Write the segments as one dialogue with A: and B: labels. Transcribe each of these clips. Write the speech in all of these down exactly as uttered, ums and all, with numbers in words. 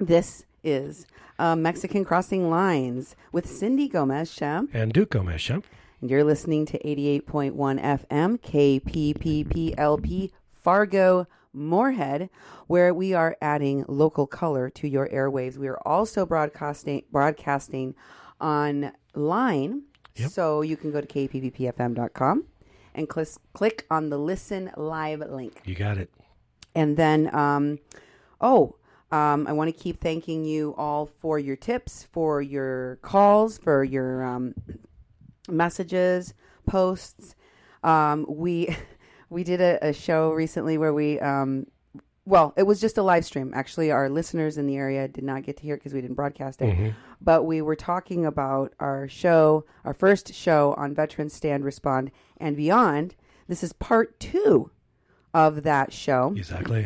A: This is uh, Mexican Crossing Lines with Cindy Gomez-Champ.
B: And Duke Gomez-Champ.
A: And you're listening to eighty-eight point one F M, K P P P L P, Fargo, Moorhead, where we are adding local color to your airwaves. We are also broadcasting broadcasting online,
B: yep.
A: So you can go to K P P P F M dot com and cl- click on the Listen Live link.
B: You got it.
A: And then, um, oh, um, I want to keep thanking you all for your tips, for your calls, for your um, messages, posts. Um, we we did a, a show recently where we, um, well, it was just a live stream. Actually, our listeners in the area did not get to hear it because we didn't broadcast it.
B: Mm-hmm.
A: But we were talking about our show, our first show on Veterans Stand, Respond, and Beyond. This is part two of that show.
B: Exactly.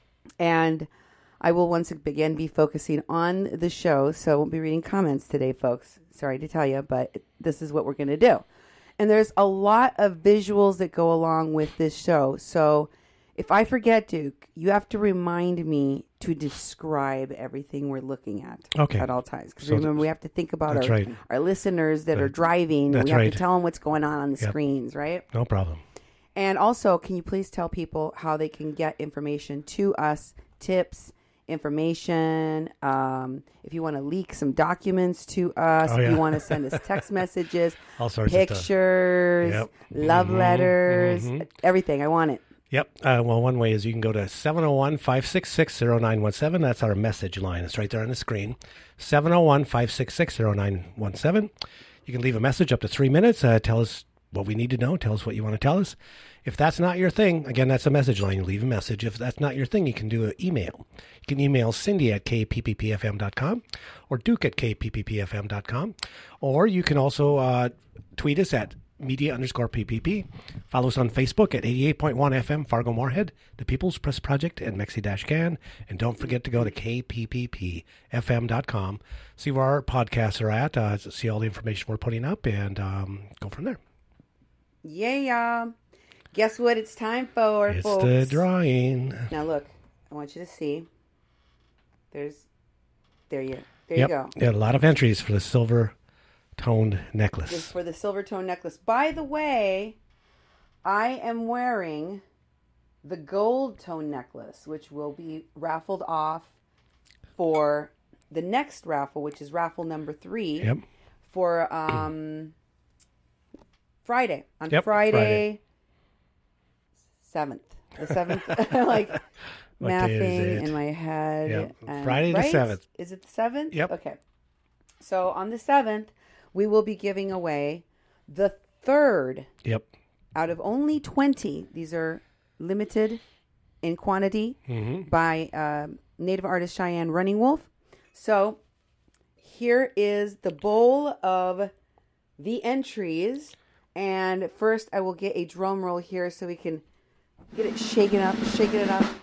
A: And I will once again be focusing on the show, so I won't be reading comments today, folks. Sorry to tell you, but this is what we're going to do. And there's a lot of visuals that go along with this show. So if I forget, Duke, you have to remind me to describe everything we're looking at
B: okay.
A: at all times. Because
B: so
A: remember, we have to think about our,
B: right.
A: our listeners that
B: that,
A: are driving.
B: That's
A: we have
B: right.
A: to tell them what's going on on the
B: yep.
A: screens, right?
B: No problem.
A: And also, can you please tell people how they can get information to us, tips, information, um, if you want to leak some documents to us,
B: oh,
A: if
B: yeah.
A: you want to send us text messages,
B: all sorts
A: pictures,
B: of stuff. Yep.
A: love
B: mm-hmm.
A: letters,
B: mm-hmm.
A: everything. I want it.
B: Yep. Uh, well, one way is you can go to seven oh one, five six six, oh nine one seven. That's our message line. It's right there on the screen. seven oh one, five six six, oh nine one seven. You can leave a message up to three minutes. Uh, tell us what we need to know. Tell us what you want to tell us. If that's not your thing, again, that's a message line. You leave a message. If that's not your thing, you can do an email. You can email Cindy at K P P P F M dot com or Duke at K P P P F M dot com. Or you can also uh, tweet us at media underscore P P P. Follow us on Facebook at eighty-eight point one F M, Fargo Moorhead, The People's Press Project, and Mexi-Can. And don't forget to go to K P P P F M dot com. See where our podcasts are at. Uh, see all the information we're putting up and um, go from there.
A: Yeah. Guess what it's time for,
B: it's
A: folks?
B: It's the drawing.
A: Now look, I want you to see. There's, there you, there
B: yep.
A: you go.
B: Yeah, a lot of entries for the silver toned necklace.
A: This is for the silver toned necklace. By the way, I am wearing the gold tone necklace, which will be raffled off for the next raffle, which is raffle number three.
B: Yep.
A: For um, Friday. On
B: yep,
A: Friday,
B: Friday.
A: seventh. The seventh. Like mathing in my head.
B: Yep.
A: And,
B: Friday
A: right?
B: the seventh.
A: Is it the seventh?
B: Yep.
A: Okay. So on the seventh, we will be giving away the third.
B: Yep.
A: Out of only twenty. These are limited in quantity
B: mm-hmm.
A: by uh, Native artist Cheyenne Running Wolf. So here is the bowl of the entries. And first I will get a drum roll here so we can get it shaken up, shaking it up.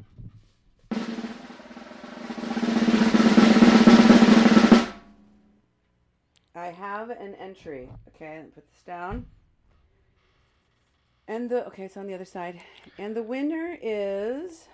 A: I have an entry. Okay, let me put this down. And the, okay, it's on the other side. And the winner is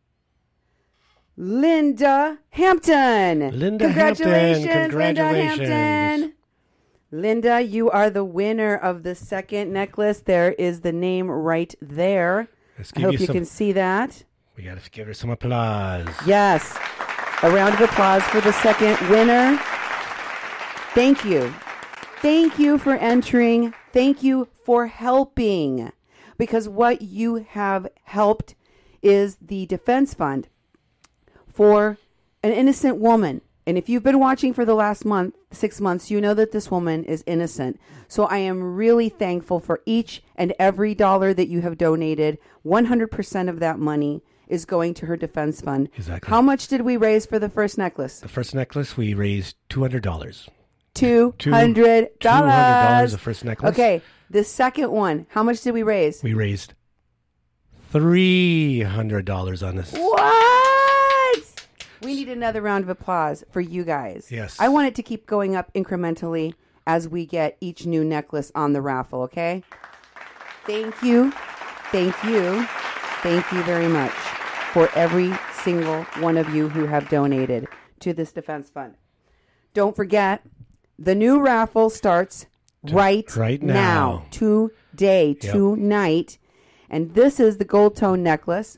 A: Linda Hampton.
B: Linda
A: Congratulations,
B: Hampton. Congratulations.
A: Linda Hampton. Linda, you are the winner of the second necklace. There is the name right there.
B: Let's
A: I
B: give
A: hope
B: you,
A: you
B: some,
A: can see that.
B: We got to give her some applause.
A: Yes. A round of applause for the second winner. Thank you. Thank you for entering. Thank you for helping. Because what you have helped is the defense fund for an innocent woman. And if you've been watching for the last month, six months, you know that this woman is innocent. So I am really thankful for each and every dollar that you have donated. one hundred percent of that money is going to her defense fund.
B: Exactly.
A: How much did we raise for the first necklace?
B: The first necklace, we raised two hundred dollars.
A: two hundred dollars.
B: two hundred dollars the first necklace.
A: Okay. The second one, how much did we raise?
B: We raised three hundred dollars on this.
A: What? We need another round of applause for you guys.
B: Yes.
A: I want it to keep going up incrementally as we get each new necklace on the raffle, okay? Thank you. Thank you. Thank you very much for every single one of you who have donated to this defense fund. Don't forget, the new raffle starts right,
B: right
A: now.
B: now.
A: Today,
B: Yep.
A: tonight. And this is the gold tone necklace.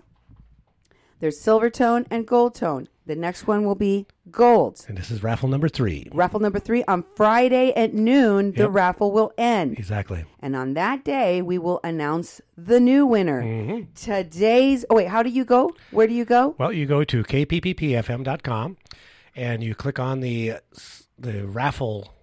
A: There's silver tone and gold tone. The next one will be gold.
B: And this is raffle number three.
A: Raffle number three. On Friday at noon, the
B: Yep.
A: raffle will end.
B: Exactly.
A: And on that day, we will announce the new winner.
B: Mm-hmm.
A: Today's... Oh, wait. How do you go? Where do you go?
B: Well, you go to k p p p f m dot com and you click on the the raffle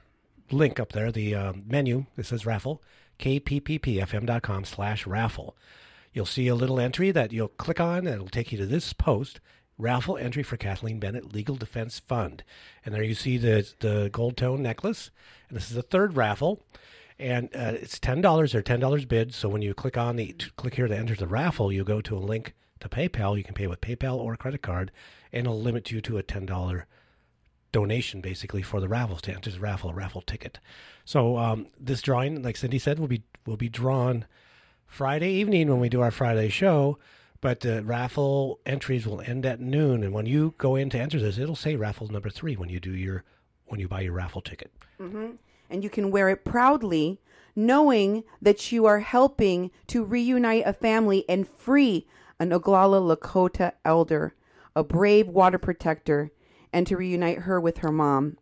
B: link up there, the uh, menu that says raffle, k p p p f m dot com slash raffle. You'll see a little entry that you'll click on, and it'll take you to this post, raffle entry for Kathleen Bennett Legal Defense Fund. And there you see the the gold tone necklace, and this is the third raffle. And uh, it's ten dollars or ten dollars bid. So when you click on the to click here to enter the raffle, you go to a link to PayPal. You can pay with PayPal or credit card, and it'll limit you to a ten dollars donation, basically, for the raffle to enter the raffle, a raffle ticket. So um, this drawing, like Cindy said, will be will be drawn Friday evening when we do our Friday show. But the raffle entries will end at noon, and when you go in to enter this, it'll say raffle number three when you do your when you buy your raffle ticket.
A: Mm-hmm. And you can wear it proudly, knowing that you are helping to reunite a family and free an Oglala Lakota elder, a brave water protector, and to reunite her with her mom.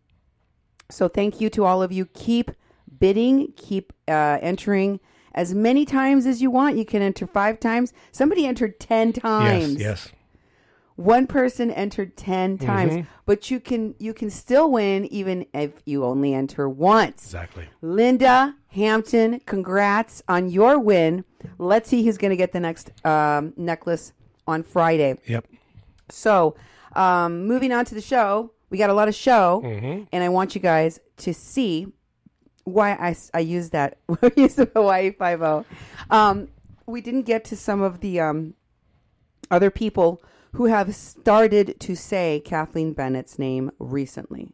A: So thank you to all of you. Keep bidding, keep uh, entering as many times as you want. You can enter five times. Somebody entered ten times.
B: Yes, yes.
A: One person entered ten times,
B: Mm-hmm.
A: but you can you can still win even if you only enter once.
B: Exactly.
A: Linda Hampton, congrats on your win. Let's see who's going to get the next um, necklace on Friday.
B: Yep.
A: So, um, moving on to the show, we got a lot of show,
B: Mm-hmm.
A: and I want you guys to see why I, I use that. We use the Hawaii Five-O. Um, we didn't get to some of the um, other people who have started to say Kathleen Bennett's name recently.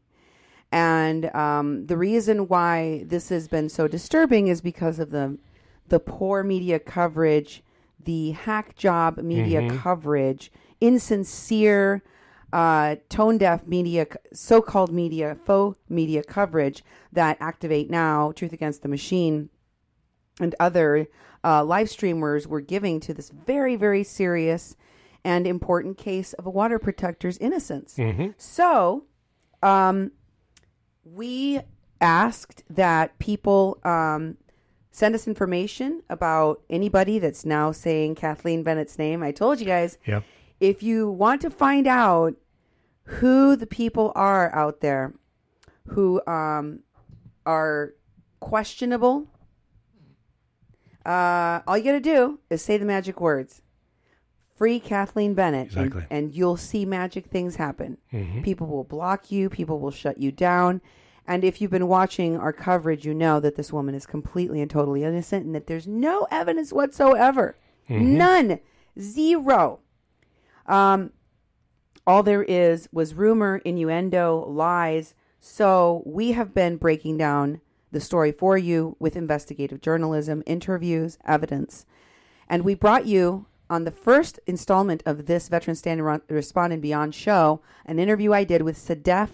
A: And um, the reason why this has been so disturbing is because of the the poor media coverage, the hack job media
B: Mm-hmm.
A: coverage, insincere, uh, tone-deaf media, so-called media, faux media coverage that Activate Now, Truth Against the Machine, and other uh, live streamers were giving to this very, very serious and important case of a water protector's innocence.
B: Mm-hmm.
A: So, um, we asked that people um, send us information about anybody that's now saying Kathleen Bennett's name. I told you guys,
B: Yep.
A: if you want to find out who the people are out there who um, are questionable, uh, all you got to do is say the magic words. Free Kathleen Bennett,
B: Exactly.
A: and, and you'll see magic things happen.
B: Mm-hmm.
A: People will block you. People will shut you down. And if you've been watching our coverage, you know that this woman is completely and totally innocent and that there's no evidence whatsoever.
B: Mm-hmm.
A: None. Zero. Um, all there is was rumor, innuendo, lies. So we have been breaking down the story for you with investigative journalism, interviews, evidence. And we brought you on the first installment of this Veteran Stand and Respond and Beyond show, an interview I did with Sadef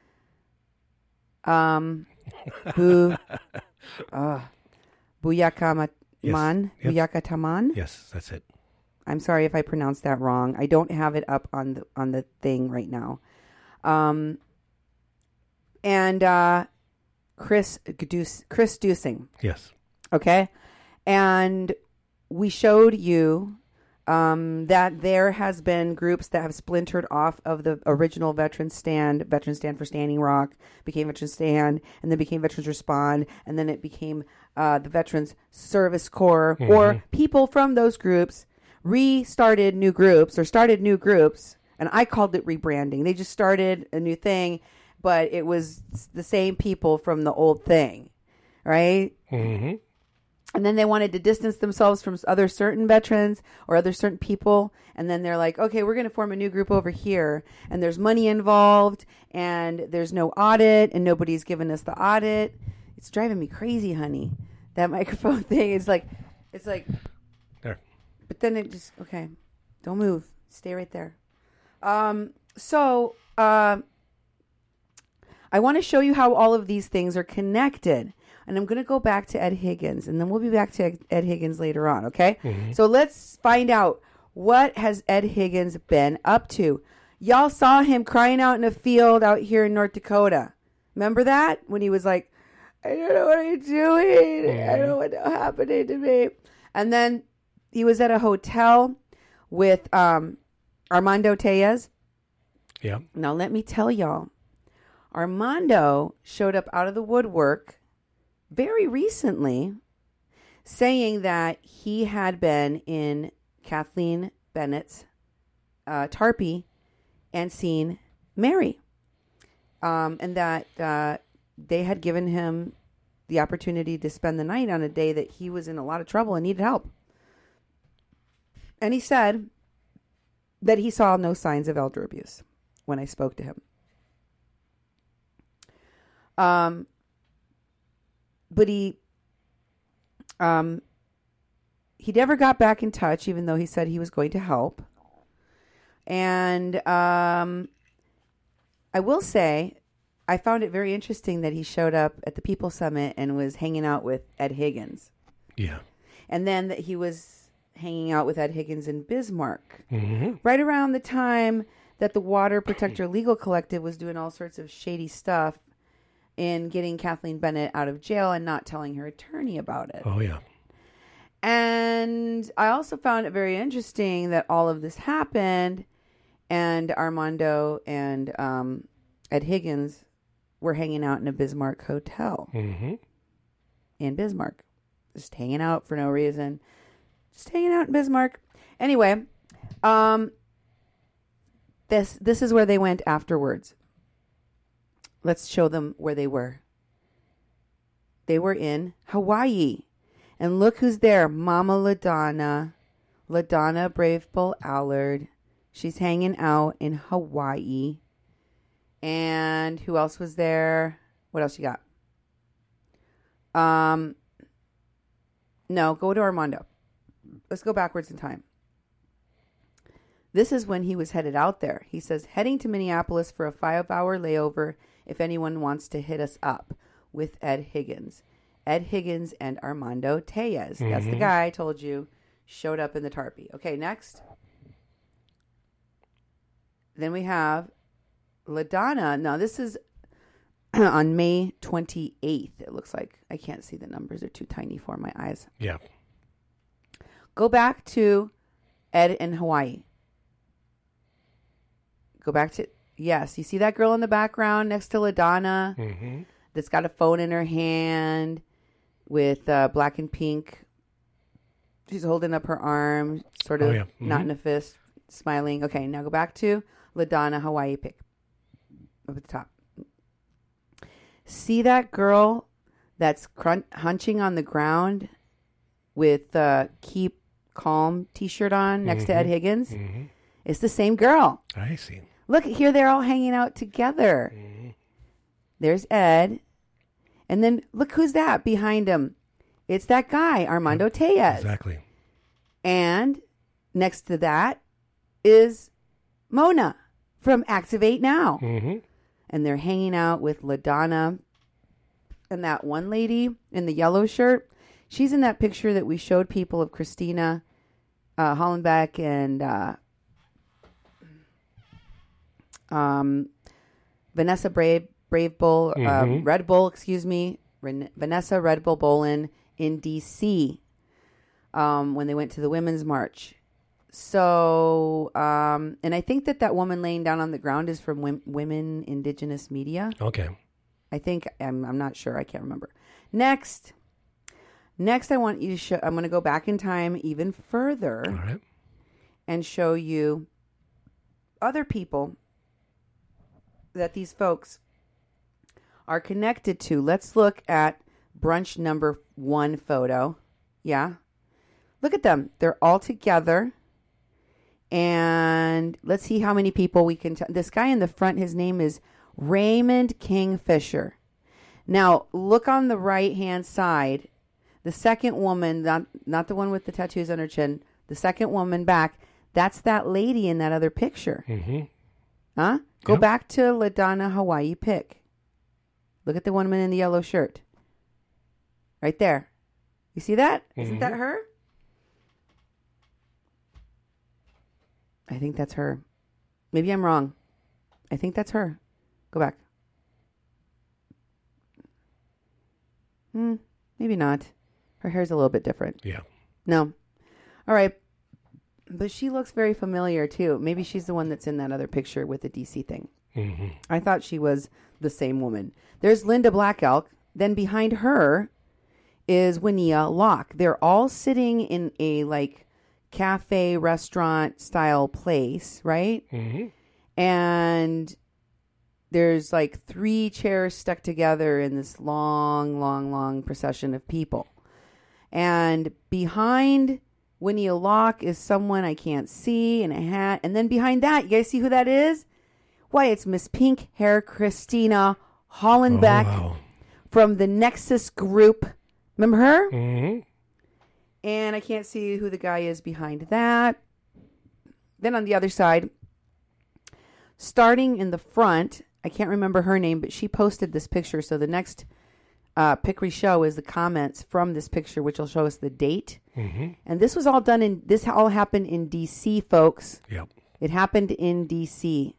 A: um, Bu, uh, Buyakamaman,
B: Yes. Yep.
A: Buyakataman.
B: Yes, that's it.
A: I'm sorry if I pronounced that wrong. I don't have it up on the on the thing right now. Um, and uh, Chris Deuce, Chris Dusing.
B: Yes.
A: Okay, and we showed you um, that there has been groups that have splintered off of the original Veteran Stand, Veteran Stand for Standing Rock, became Veteran Stand, and then became Veterans Respond, and then it became uh, the Veterans Service Corps,
B: Mm-hmm.
A: or people from those groups restarted new groups or started new groups, and I called it rebranding. They just started a new thing, but it was the same people from the old thing, right?
B: Mm-hmm.
A: And then they wanted to distance themselves from other certain veterans or other certain people. And then they're like, okay, we're going to form a new group over here. And there's money involved and there's no audit and nobody's given us the audit. It's driving me crazy, honey. That microphone thing is like, it's like,
B: There.
A: but then it just, okay, don't move. Stay right there. Um, so um, I want to show you how all of these things are connected. And I'm going to go back to Ed Higgins, and then we'll be back to Ed Higgins later on, okay? Mm-hmm. So let's find out, what has Ed Higgins been up to? Y'all saw him crying out in a field out here in North Dakota. Remember that? When he was like, I don't know what I'm doing. Mm-hmm. I don't know what's happening to me. And then he was at a hotel with um, Armando Tellez.
B: Yeah.
A: Now, let me tell y'all, Armando showed up out of the woodwork very recently, saying that he had been in Kathleen Bennett's uh, Tarpey and seen Mary, um, and that uh, they had given him the opportunity to spend the night on a day that he was in a lot of trouble and needed help. And he said that he saw no signs of elder abuse when I spoke to him. Um. But he, um, he never got back in touch, even though he said he was going to help. And um, I will say, I found it very interesting that he showed up at the People Summit and was hanging out with Ed Higgins.
B: Yeah.
A: And then that he was hanging out with Ed Higgins in Bismarck.
B: Mm-hmm.
A: Right around the time that the Water Protector Legal Collective was doing all sorts of shady stuff in getting Kathleen Bennett out of jail and not telling her attorney about it.
B: Oh, yeah.
A: And I also found it very interesting that all of this happened and Armando and um, Ed Higgins were hanging out in a Bismarck hotel
B: mm-hmm.
A: in Bismarck. Just hanging out for no reason. Just hanging out in Bismarck. Anyway, um, this this is where they went afterwards. Let's show them where they were. They were in Hawaii. And look who's there. Mama LaDonna. LaDonna Brave Bull Allard. She's hanging out in Hawaii. And who else was there? What else you got? Um, no, go to Armando. Let's go backwards in time. This is when he was headed out there. He says, heading to Minneapolis for a five-hour layover if anyone wants to hit us up, with Ed Higgins. Ed Higgins and Armando Tellez. Mm-hmm. That's the guy I told you showed up in the Tarpey. Okay, next. Then we have LaDonna. Now, this is on May twenty-eighth, it looks like. I can't see the numbers. They're too tiny for my eyes.
B: Yeah.
A: Go back to Ed in Hawaii. Go back to... Yes, you see that girl in the background next to LaDonna
B: mm-hmm.
A: that's got a phone in her hand with uh, black and pink. She's holding up her arm, sort of
B: oh, yeah. mm-hmm.
A: not in a fist, smiling. Okay, now go back to LaDonna Hawaii pic up at the top. See that girl that's crun- hunching on the ground with uh, Keep Calm t-shirt on next
B: mm-hmm.
A: to Ed Higgins?
B: Mm-hmm.
A: It's the same girl.
B: I see.
A: Look, here they're all hanging out together. Mm-hmm. There's Ed. And then look who's that behind him. It's that guy, Armando
B: yep.
A: Tellez.
B: Exactly.
A: And next to that is Mona from Activate Now.
B: Mm-hmm.
A: And they're hanging out with LaDonna and that one lady in the yellow shirt. She's in that picture that we showed people of Christina uh, Hollenbeck and... Uh, Um, Vanessa Brave, Brave Bull, mm-hmm. uh, Red Bull, excuse me, Ren- Vanessa Red Bull Bolin in D C um, when they went to the Women's March. So, um, and I think that that woman laying down on the ground is from Wim- Women Indigenous Media.
B: Okay.
A: I think, I'm, I'm not sure. I can't remember. Next, next I want you to show, I'm going to go back in time even further
B: All right.
A: and show you other people that these folks are connected to. Let's look at brunch number one photo. Yeah. Look at them. They're all together. And let's see how many people we can tell. This guy in the front, his name is Raymond Kingfisher. Now, look on the right-hand side. The second woman, not, not the one with the tattoos on her chin, the second woman back, that's that lady in that other picture.
B: Mm-hmm.
A: Huh? Go
B: Yep.
A: back to LaDonna Hawaii pic. Look at the woman in the yellow shirt. Right there. You see that? Mm-hmm. Isn't that her? I think that's her. Maybe I'm wrong. I think that's her. Go back. Hmm. Maybe not. Her hair's a little bit different.
B: Yeah.
A: No. All right. But she looks very familiar, too. Maybe she's the one that's in that other picture with the D C thing.
B: Mm-hmm.
A: I thought she was the same woman. There's Linda Black Elk. Then behind her is Winnea Locke. They're all sitting in a, like, cafe, restaurant style place, right?
B: Mm-hmm.
A: And there's, like, three chairs stuck together in this long, long, long procession of people. And behind Winnea Locke is someone I can't see in a hat. And then behind that, you guys see who that is? Why, it's Miss Pink Hair Christina Hollenbeck
B: oh, wow.
A: from the Nexus Group. Remember her?
B: Mm-hmm.
A: And I can't see who the guy is behind that. Then on the other side, starting in the front, I can't remember her name, but she posted this picture. So the next uh, pic we show is the comments from this picture, which will show us the date.
B: Mm-hmm.
A: And this was all done in, this all happened in D C, folks.
B: Yep.
A: It happened in D C.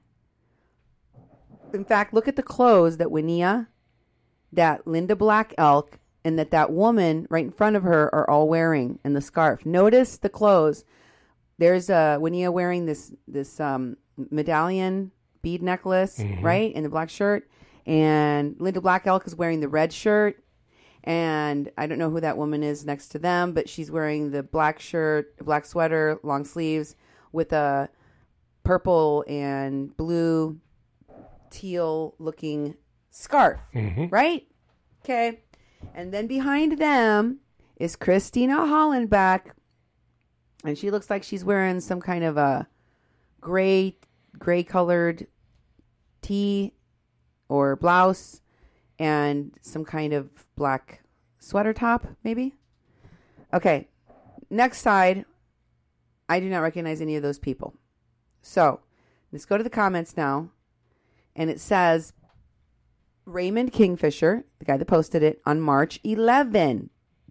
A: In fact, look at the clothes that Winnea, that Linda Black Elk, and that that woman right in front of her are all wearing, and the scarf. Notice the clothes. There's uh, Winnea wearing this this um, medallion bead necklace, mm-hmm. right, in the black shirt. And Linda Black Elk is wearing the red shirt. And I don't know who that woman is next to them, but she's wearing the black shirt, black sweater, long sleeves, with a purple and blue teal looking scarf,
B: mm-hmm.
A: right? Okay. And then behind them is Christina Hollenbeck, and she looks like she's wearing some kind of a gray gray colored tee or blouse and some kind of black sweater top, maybe. Okay. Next side, I do not recognize any of those people. So let's go to the comments now. And it says, Raymond Kingfisher, the guy that posted it, on March eleventh.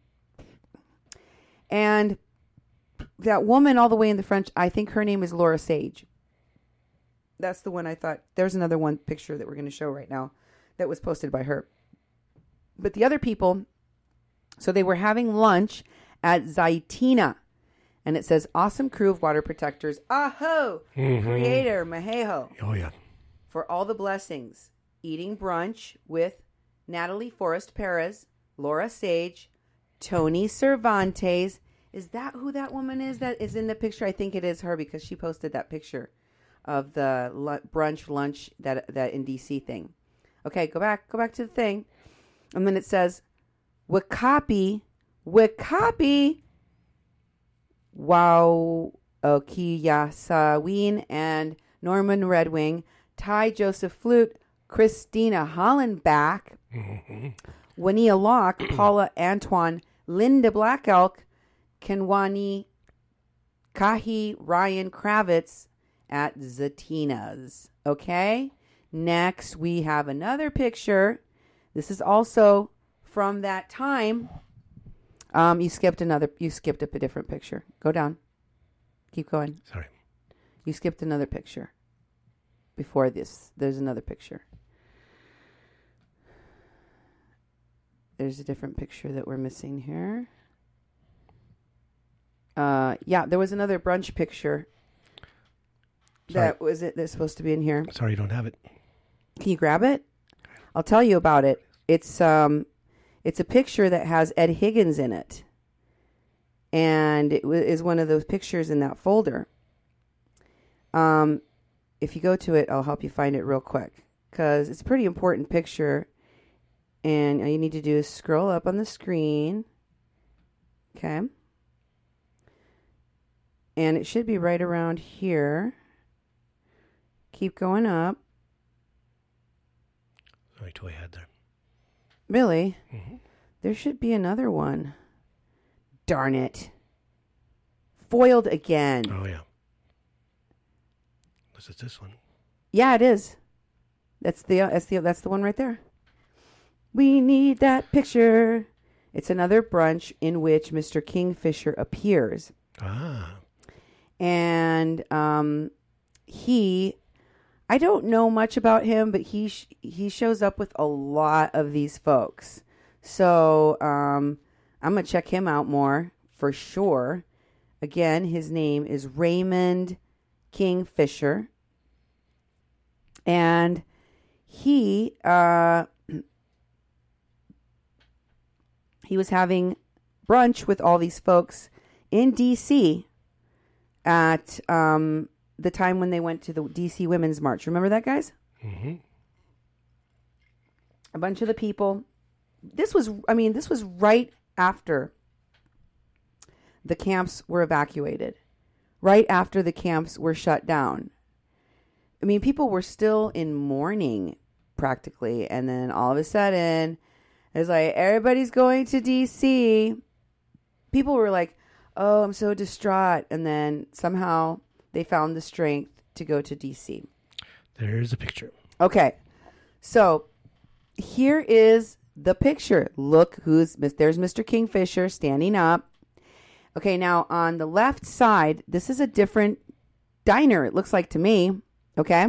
A: And that woman all the way in the front, I think her name is Laura Sage. That's the one I thought. There's another one picture that we're going to show right now that was posted by her. But the other people, so they were having lunch at Zaitina. And it says, awesome crew of water protectors. Aho!
B: Mm-hmm.
A: Creator, Mahejo.
B: Oh, yeah.
A: For all the blessings. Eating brunch with Natalie Forrest Perez, Laura Sage, Tony Cervantes. Is that who that woman is that is in the picture? I think it is her because she posted that picture of the l- brunch lunch that that in D C thing. Okay, go back, go back to the thing. And then it says, Wakapi, Wakapi, Wow, Okiyasawin, and Norman Redwing, Ty Joseph Flute, Christina Hollenbeck,
B: mm-hmm.
A: Winnea Locke, Paula Antoine, Linda Black Elk, Kenwani Kahi, Ryan Kravitz at Zatina's. Okay? Next, we have another picture. This is also from that time. Um, you skipped another, you skipped up a different picture. Go down. Keep going.
B: Sorry.
A: You skipped another picture. Before this, there's another picture. There's a different picture that we're missing here. Uh, yeah, there was another brunch picture.
B: Sorry.
A: That was it. That's supposed to be in here.
B: Sorry, you don't have it.
A: Can you grab it? I'll tell you about it. It's um, it's a picture that has Ed Higgins in it, and it w- is one of those pictures in that folder. Um, if you go to it, I'll help you find it real quick because it's a pretty important picture. And all you need to do is scroll up on the screen. Okay. And it should be right around here. Keep going up.
B: Sorry, to ahead there.
A: Really?
B: Mm-hmm.
A: There should be another one. Darn it. Foiled again.
B: Oh, yeah. This is this one.
A: Yeah, it is. That's the that's the that's the one right there. We need that picture. It's another brunch in which Mister Kingfisher appears.
B: Ah.
A: And um, he, I don't know much about him, but he sh- he shows up with a lot of these folks. So um, I'm going to check him out more for sure. Again, his name is Raymond Kingfisher. And he uh, he was having brunch with all these folks in D C at um, the time when they went to the D C Women's March. Remember that, guys?
B: Mm-hmm.
A: A bunch of the people. This was, I mean, this was right after the camps were evacuated. Right after the camps were shut down. I mean, people were still in mourning, practically. And then all of a sudden, it's like, everybody's going to D C. People were like, oh, I'm so distraught. And then somehow they found the strength to go to D C.
B: There's a picture.
A: Okay. So here is the picture. Look who's, there's Mister Kingfisher standing up. Okay, now on the left side, this is a different diner, it looks like to me. Okay.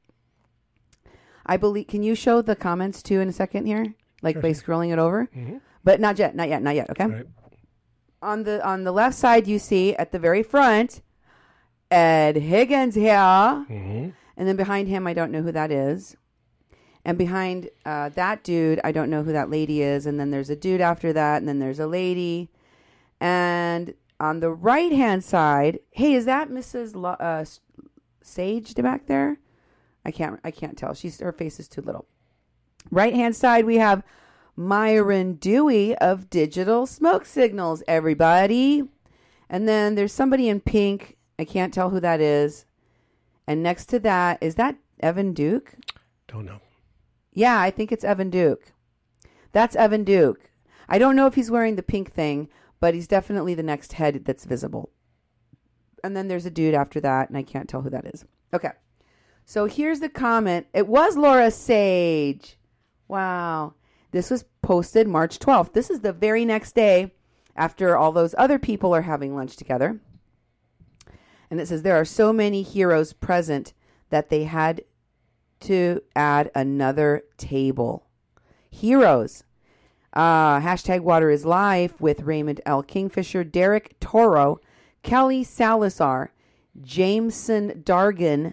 A: I believe, can you show the comments too in a second here? Like sure. By scrolling it over?
B: Mm-hmm.
A: But not yet, not yet, not yet. Okay.
B: Right.
A: On the on the left side, you see at the very front, Ed Higgins here.
B: Mm-hmm.
A: And then behind him, I don't know who that is. And behind uh, that dude, I don't know who that lady is. And then there's a dude after that. And then there's a lady. And on the right-hand side, hey, is that Missus Lo- uh, Sage back there? I can't I can't tell. She's her face is too little. Right-hand side, we have Myron Dewey of Digital Smoke Signals, everybody. And then there's somebody in pink. I can't tell who that is. And next to that, is that Evan Duke?
B: Don't know.
A: Yeah, I think it's Evan Duke. That's Evan Duke. I don't know if he's wearing the pink thing, but he's definitely the next head that's visible. And then there's a dude after that, and I can't tell who that is. Okay. So here's the comment. It was Laura Sage. Wow. This was posted March twelfth. This is the very next day after all those other people are having lunch together. And it says, there are so many heroes present that they had to add another table. Heroes. Uh, hashtag Water is Life with Raymond L. Kingfisher, Derek Toro, Kelly Salazar, Jameson Dargan,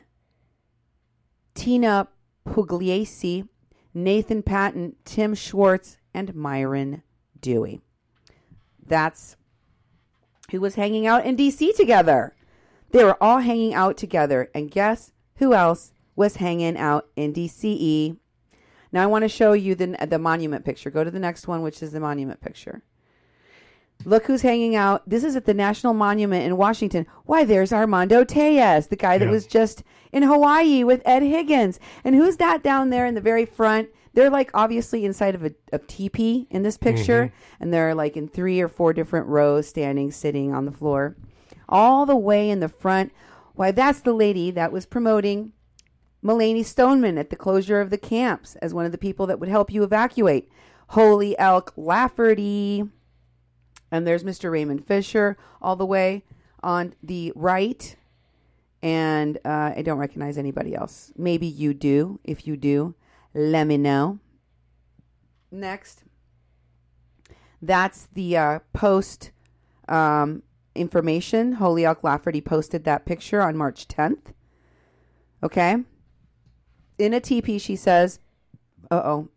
A: Tina Pugliese, Nathan Patton, Tim Schwartz, and Myron Dewey. That's who was hanging out in D C together. They were all hanging out together. And guess who else was hanging out in D C? Now I want to show you the, the monument picture. Go to the next one, which is the monument picture. Look who's hanging out. This is at the National Monument in Washington. Why, there's Armando Tellez, the guy that yeah. was just in Hawaii with Ed Higgins. And who's that down there in the very front? They're like obviously inside of a, a teepee in this picture. Mm-hmm. And they're like in three or four different rows, standing, sitting on the floor. All the way in the front. Why, that's the lady that was promoting Mulaney Stoneman at the closure of the camps as one of the people that would help you evacuate. Holy Elk Lafferty. And there's Mister Raymond Fisher all the way on the right. And uh, I don't recognize anybody else. Maybe you do. If you do, let me know. Next. That's the uh, post um, information. Holy Elk Lafferty posted that picture on March tenth. Okay. In a teepee, she says, uh-oh.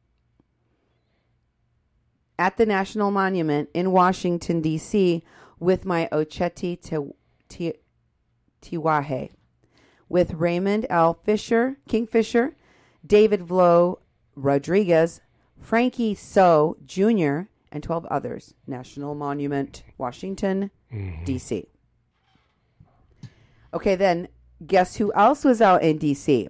A: At the National Monument in Washington, D C, with my Ocheti Te- Tiwahe, with Raymond L. Fisher, Kingfisher, David Vlo Rodriguez, Frankie So Junior, and twelve others. National Monument, Washington, mm-hmm. D C. Okay, then, guess who else was out in D C?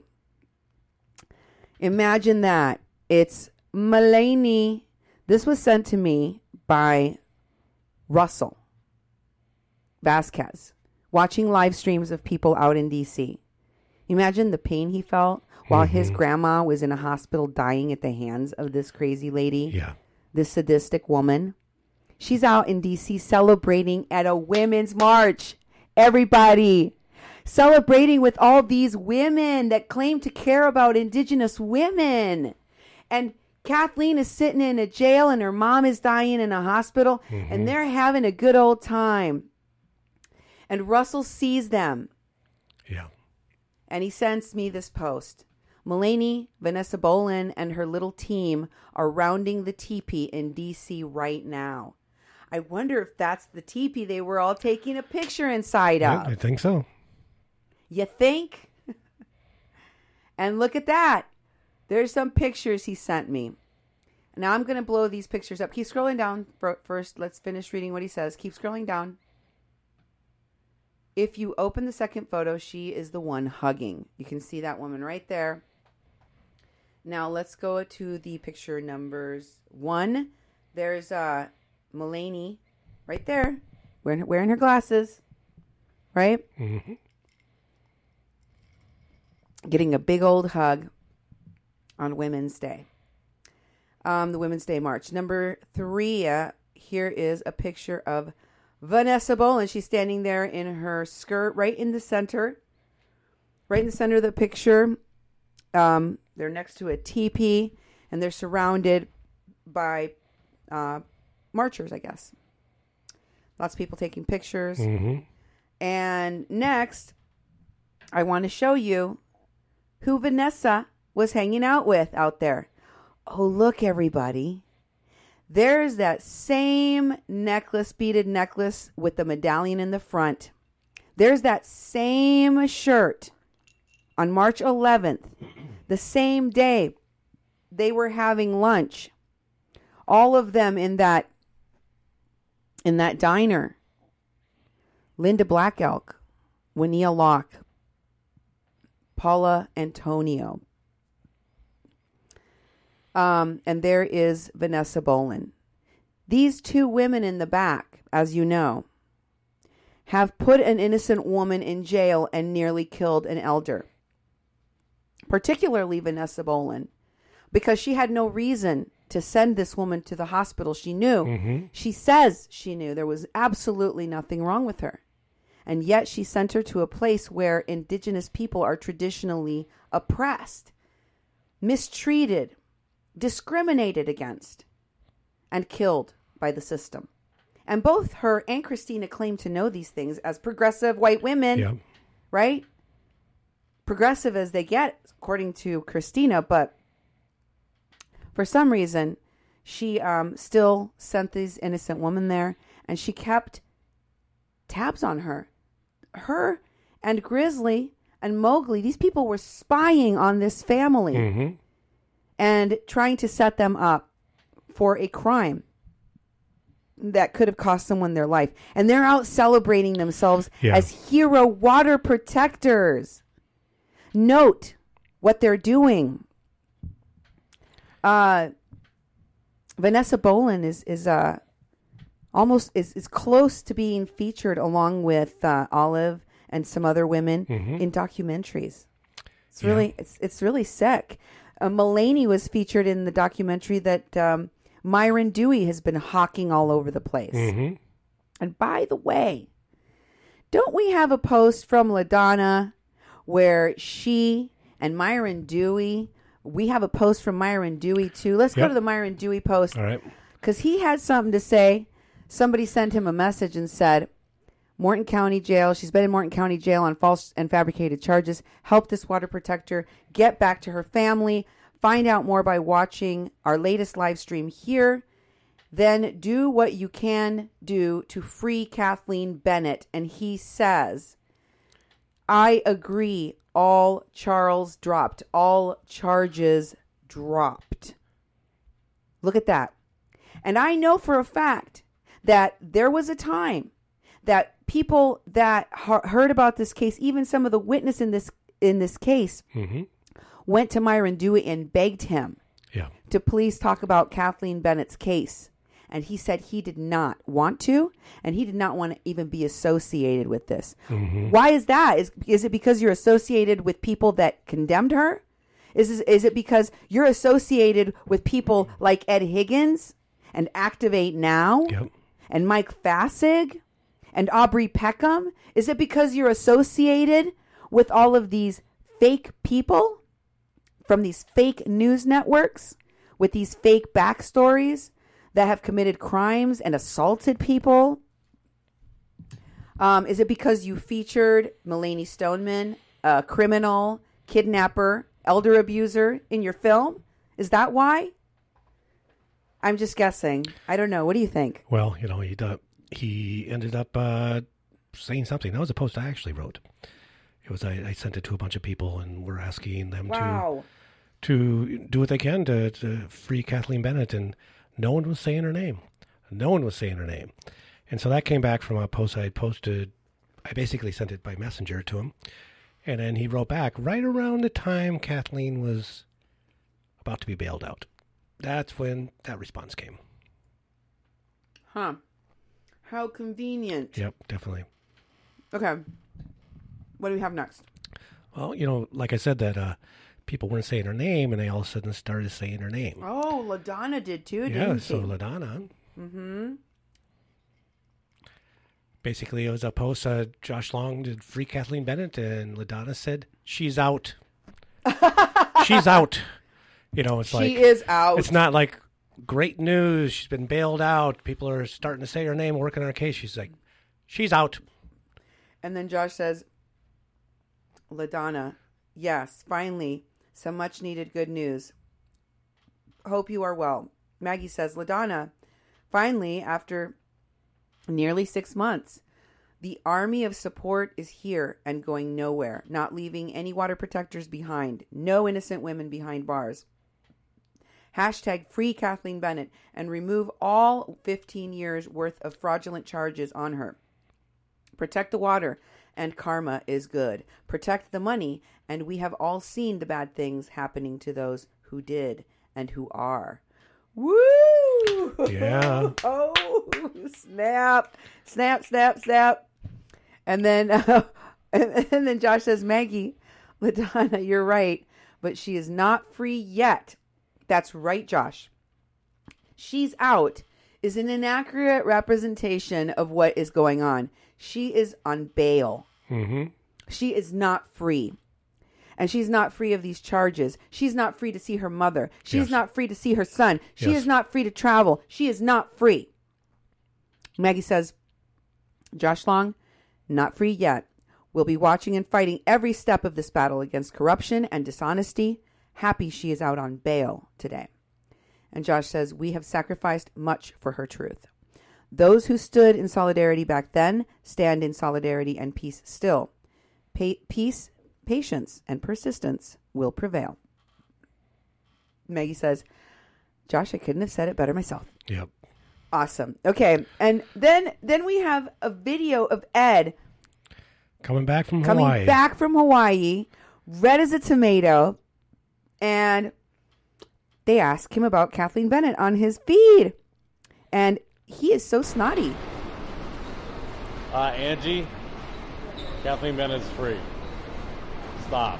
A: Imagine that. It's Mulaney. This was sent to me by Russell Vasquez, watching live streams of people out in D C. Imagine the pain he felt while
B: mm-hmm.
A: his grandma was in a hospital dying at the hands of this crazy lady.
B: Yeah.
A: This sadistic woman. She's out in D C celebrating at a women's march. Everybody celebrating with all these women that claim to care about Indigenous women. And Kathleen is sitting in a jail and her mom is dying in a hospital, mm-hmm. and they're having a good old time. And Russell sees them.
B: Yeah.
A: And he sends me this post. Mulaney, Vanessa Bolin, and her little team are rounding the teepee in D C right now. I wonder if that's the teepee they were all taking a picture inside
B: yeah,
A: of.
B: I think so.
A: You think? And look at that. There's some pictures he sent me. Now I'm going to blow these pictures up. Keep scrolling down. First, let's finish reading what he says. Keep scrolling down. If you open the second photo, she is the one hugging. You can see that woman right there. Now let's go to the picture numbers one. There's uh, Mulaney right there, wearing, wearing her glasses, right?
B: Mm-hmm.
A: Getting a big old hug on Women's Day. Um, the Women's Day March. Number three, uh, here is a picture of Vanessa Bolin. She's standing there in her skirt right in the center. Right in the center of the picture. Um, they're next to a teepee, and they're surrounded by uh, marchers, I guess. Lots of people taking pictures.
B: Mm-hmm.
A: And next, I want to show you who Vanessa was hanging out with out there. Oh, look, everybody. There's that same necklace, beaded necklace with the medallion in the front. There's that same shirt on March eleventh, the same day they were having lunch. All of them in that in that diner. Linda Black Elk, Winnea Locke, Paula Antonio. Um, and there is Vanessa Bolin. These two women in the back, as you know, have put an innocent woman in jail and nearly killed an elder. Particularly Vanessa Bolin, because she had no reason to send this woman to the hospital. She knew.
B: Mm-hmm.
A: She says she knew there was absolutely nothing wrong with her. And yet she sent her to a place where Indigenous people are traditionally oppressed, mistreated, discriminated against, and killed by the system. And both her and Christina claim to know these things as progressive white women,
B: yeah.
A: right? Progressive as they get, according to Christina, but for some reason, she um, still sent this innocent woman there, and she kept tabs on her. Her and Grizzly and Mowgli, these people were spying on this family.
B: Mm-hmm.
A: And trying to set them up for a crime that could have cost someone their life. And they're out celebrating themselves
B: yeah.
A: as hero water protectors. Note what they're doing. Uh, Vanessa Bolin is is uh, almost is, is close to being featured along with uh, Olive and some other women
B: mm-hmm.
A: in documentaries. It's
B: yeah.
A: really it's it's really sick. Uh, Mulaney was featured in the documentary that um, Myron Dewey has been hawking all over the place.
B: Mm-hmm.
A: And by the way, don't we have a post from LaDonna where she and Myron Dewey, we have a post from Myron Dewey too. Let's
B: yep.
A: go to the Myron Dewey post.
B: All right.
A: Because he had something to say. Somebody sent him a message and said, Morton County Jail. She's been in Morton County Jail on false and fabricated charges. Help this water protector get back to her family. Find out more by watching our latest live stream here. Then do what you can do to free Kathleen Bennett. And he says, I agree. All Charles dropped. All charges dropped. Look at that. And I know for a fact that there was a time that people that ha- heard about this case, even some of the witness in this in this case,
B: mm-hmm.
A: went to Myron Dewey and begged him
B: yeah.
A: to please talk about Kathleen Bennett's case And he said he did not want to, and he did not want to even be associated with this. Mm-hmm. Why is that? Is is it because you're associated with people that condemned her? Is this, is it because you're associated with people like Ed Higgins and Activate Now
B: Yep.
A: and Mike Fassig and Aubrey Peckham? Is it because you're associated with all of these fake people from these fake news networks with these fake backstories that have committed crimes and assaulted people? Um, is it because you featured Mulaney Stoneman, a criminal, kidnapper, elder abuser in your film? Is that why? I'm just guessing. I don't know. What do you think?
B: Well, you know, he uh, he ended up uh, saying something. That was a post I actually wrote. It was I, I sent it to a bunch of people, and we're asking them
A: Wow.
B: to to do what they can to, to free Kathleen Bennett, and no one was saying her name. No one was saying her name. And so that came back from a post I had posted. I basically sent it by messenger to him. And then he wrote back right around the time Kathleen was about to be bailed out. That's when that response came.
A: Huh. How convenient.
B: Yep, definitely.
A: Okay. What do we have next?
B: Well, you know, like I said, that uh, people weren't saying her name, and they all of a sudden started saying her name.
A: Oh, LaDonna did too, didn't
B: Yeah,
A: she?
B: so LaDonna.
A: Mm-hmm.
B: Basically, it was a post, uh, Josh Long did free Kathleen Bennett, and LaDonna said, she's out. She's out. You know, it's
A: She
B: like...
A: She is out.
B: It's not like, great news, she's been bailed out, people are starting to say her name, working on her case. She's like, she's out.
A: And then Josh says, LaDonna, yes, finally, some much-needed good news. Hope you are well. Maggie says, LaDonna, finally, after nearly six months, the army of support is here and going nowhere, not leaving any water protectors behind, no innocent women behind bars. Hashtag free Kathleen Bennett and remove all fifteen years worth of fraudulent charges on her. Protect the water and karma is good. Protect the money, and we have all seen the bad things happening to those who did and who are. Woo!
B: Yeah.
A: Oh, snap. Snap, snap, snap. And then uh, and, and then Josh says, Maggie, LaDonna, you're right, but she is not free yet. That's right, Josh. She's out is an inaccurate representation of what is going on. She is on bail.
B: Mm-hmm.
A: She is not free. And she's not free of these charges. She's not free to see her mother. She
B: Yes.
A: is not free to see her son. She
B: Yes.
A: is not free to travel. She is not free. Maggie says, Josh Long, not free yet. We'll be watching and fighting every step of this battle against corruption and dishonesty. Happy she is out on bail today. And Josh says, we have sacrificed much for her truth. Those who stood in solidarity back then stand in solidarity and peace still. Pa- peace, patience, and persistence will prevail. Maggie says, Josh, I couldn't have said it better myself.
B: Yep.
A: Awesome. Okay. And then then we have a video of Ed
B: Coming back from
A: coming
B: Hawaii.
A: back from Hawaii, red as a tomato, and they ask him about Kathleen Bennett on his feed. And he is so snotty.
C: Uh, Angie, Kathleen Bennett's free. Stop.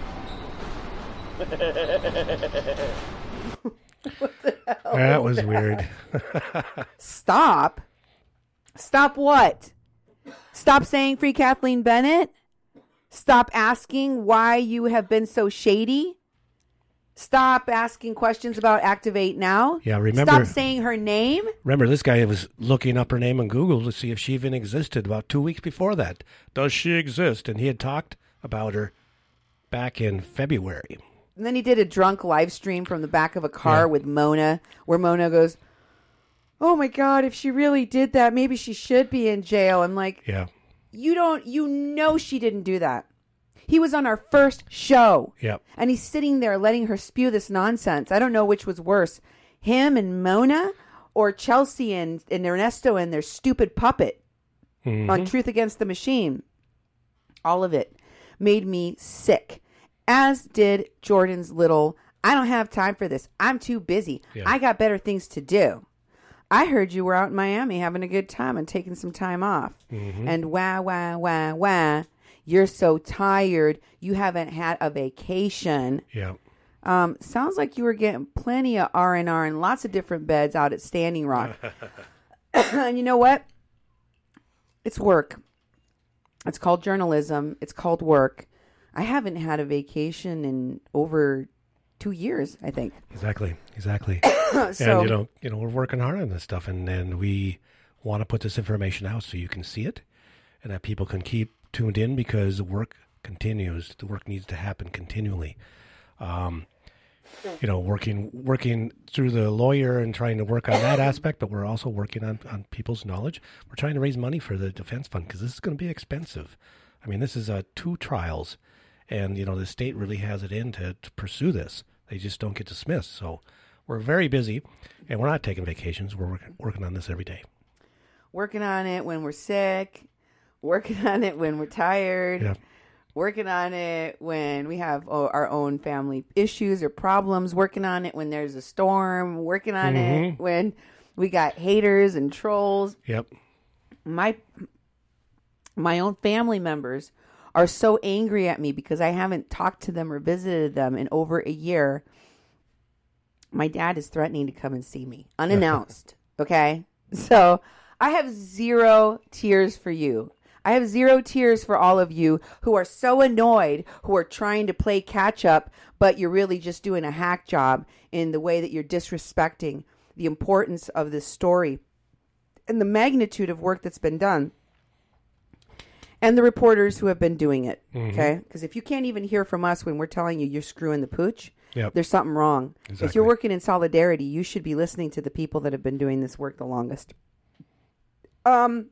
A: What the hell?
B: That was weird.
A: Stop? Stop what? Stop saying free Kathleen Bennett? Stop asking why you have been so shady? Stop asking questions about Activate Now?
B: Yeah, remember-
A: Stop saying her name?
B: Remember, this guy was looking up her name on Google to see if she even existed about two weeks before that. Does she exist? And he had talked about her back in February.
A: And then he did a drunk live stream from the back of a car
B: Yeah.
A: with Mona, where Mona goes, oh my God, if she really did that, maybe she should be in jail. I'm like,
B: Yeah.
A: you don't, you know she didn't do that. He was on our first show.
B: Yep.
A: And he's sitting there letting her spew this nonsense. I don't know which was worse, him and Mona or Chelsea and, and Ernesto and their stupid puppet
B: Mhm.
A: on Truth Against the Machine. All of it made me sick, as did Jordan's little, I don't have time for this. I'm too busy.
B: Yeah.
A: I got better things to do. I heard you were out in Miami having a good time and taking some time off.
B: Mm-hmm.
A: And wah, wah, wah, wah. You're so tired. You haven't had a vacation.
B: Yeah.
A: Um, sounds like you were getting plenty of R and R and lots of different beds out at Standing Rock. And you know what? It's work. It's called journalism. It's called work. I haven't had a vacation in over two years, I think.
B: Exactly. Exactly.
A: so,
B: and, you know, you know, we're working hard on this stuff, and, and we want to put this information out so you can see it and that people can keep tuned in because work continues. The work needs to happen continually. Um, you know, working working through the lawyer and trying to work on that aspect, but we're also working on, on people's knowledge. We're trying to raise money for the defense fund because this is going to be expensive. I mean, this is uh, two trials, and, you know, the state really has it in to, to pursue this. They just don't get dismissed. So we're very busy, and we're not taking vacations. We're working, working on this every day.
A: Working on it when we're sick, working on it when we're tired.
B: Yeah.
A: Working on it when we have oh, our own family issues or problems. Working on it when there's a storm. Working on
B: Mm-hmm.
A: it when we got haters and trolls.
B: Yep.
A: My my own family members are so angry at me because I haven't talked to them or visited them in over a year. My dad is threatening to come and see me unannounced. Okay? So I have zero tears for you. I have zero tears for all of you who are so annoyed, who are trying to play catch up, but you're really just doing a hack job in the way that you're disrespecting the importance of this story and the magnitude of work that's been done and the reporters who have been doing it. Mm-hmm. Okay? Because if you can't even hear from us when we're telling you you're screwing the pooch,
B: yep.
A: there's something wrong.
B: Exactly.
A: If you're working in solidarity, you should be listening to the people that have been doing this work the longest. Um...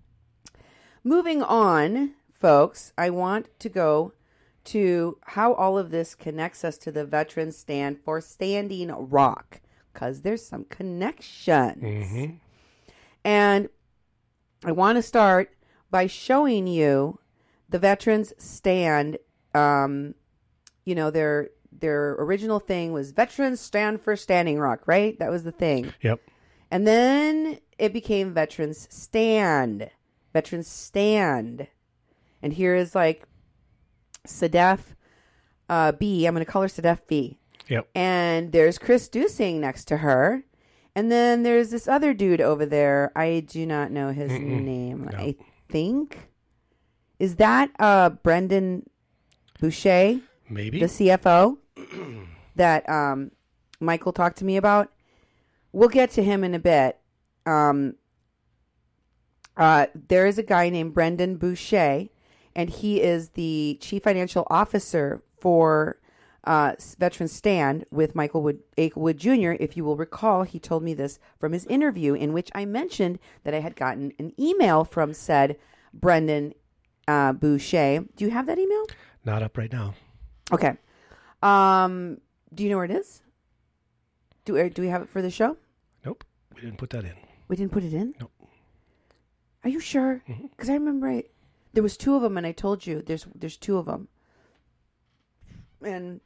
A: Moving on, folks, I want to go to how all of this connects us to the Veterans Stand for Standing Rock, because there's some connections.
B: Mm-hmm.
A: And I want to start by showing you the Veterans Stand. Um, you know, their their original thing was Veterans Stand for Standing Rock, right? That was the thing.
B: Yep.
A: And then it became Veterans Stand. Veterans Stand. And here is like Sedef uh, B. I'm going to call her Sedef B.
B: Yep.
A: And there's Chris Dusing next to her. And then there's this other dude over there. I do not know his Mm-mm. name.
B: No.
A: I think. Is that uh, Brendan Boucher?
B: Maybe.
A: The C F O that um, Michael talked to me about? We'll get to him in a bit. Um Uh, there is a guy named Brendan Boucher, and he is the chief financial officer for uh, Veterans Stand with Michael Wood, Akelwood Junior If you will recall, he told me this from his interview in which I mentioned that I had gotten an email from said Brendan uh, Boucher. Do you have that email?
B: Not up right now.
A: Okay. Um, do you know where it is? Do, uh, do we have it for the show?
B: Nope. We didn't put that in.
A: We didn't put it in?
B: Nope.
A: Are you sure? Because I remember I, there was two of them, and I told you there's there's two of them, and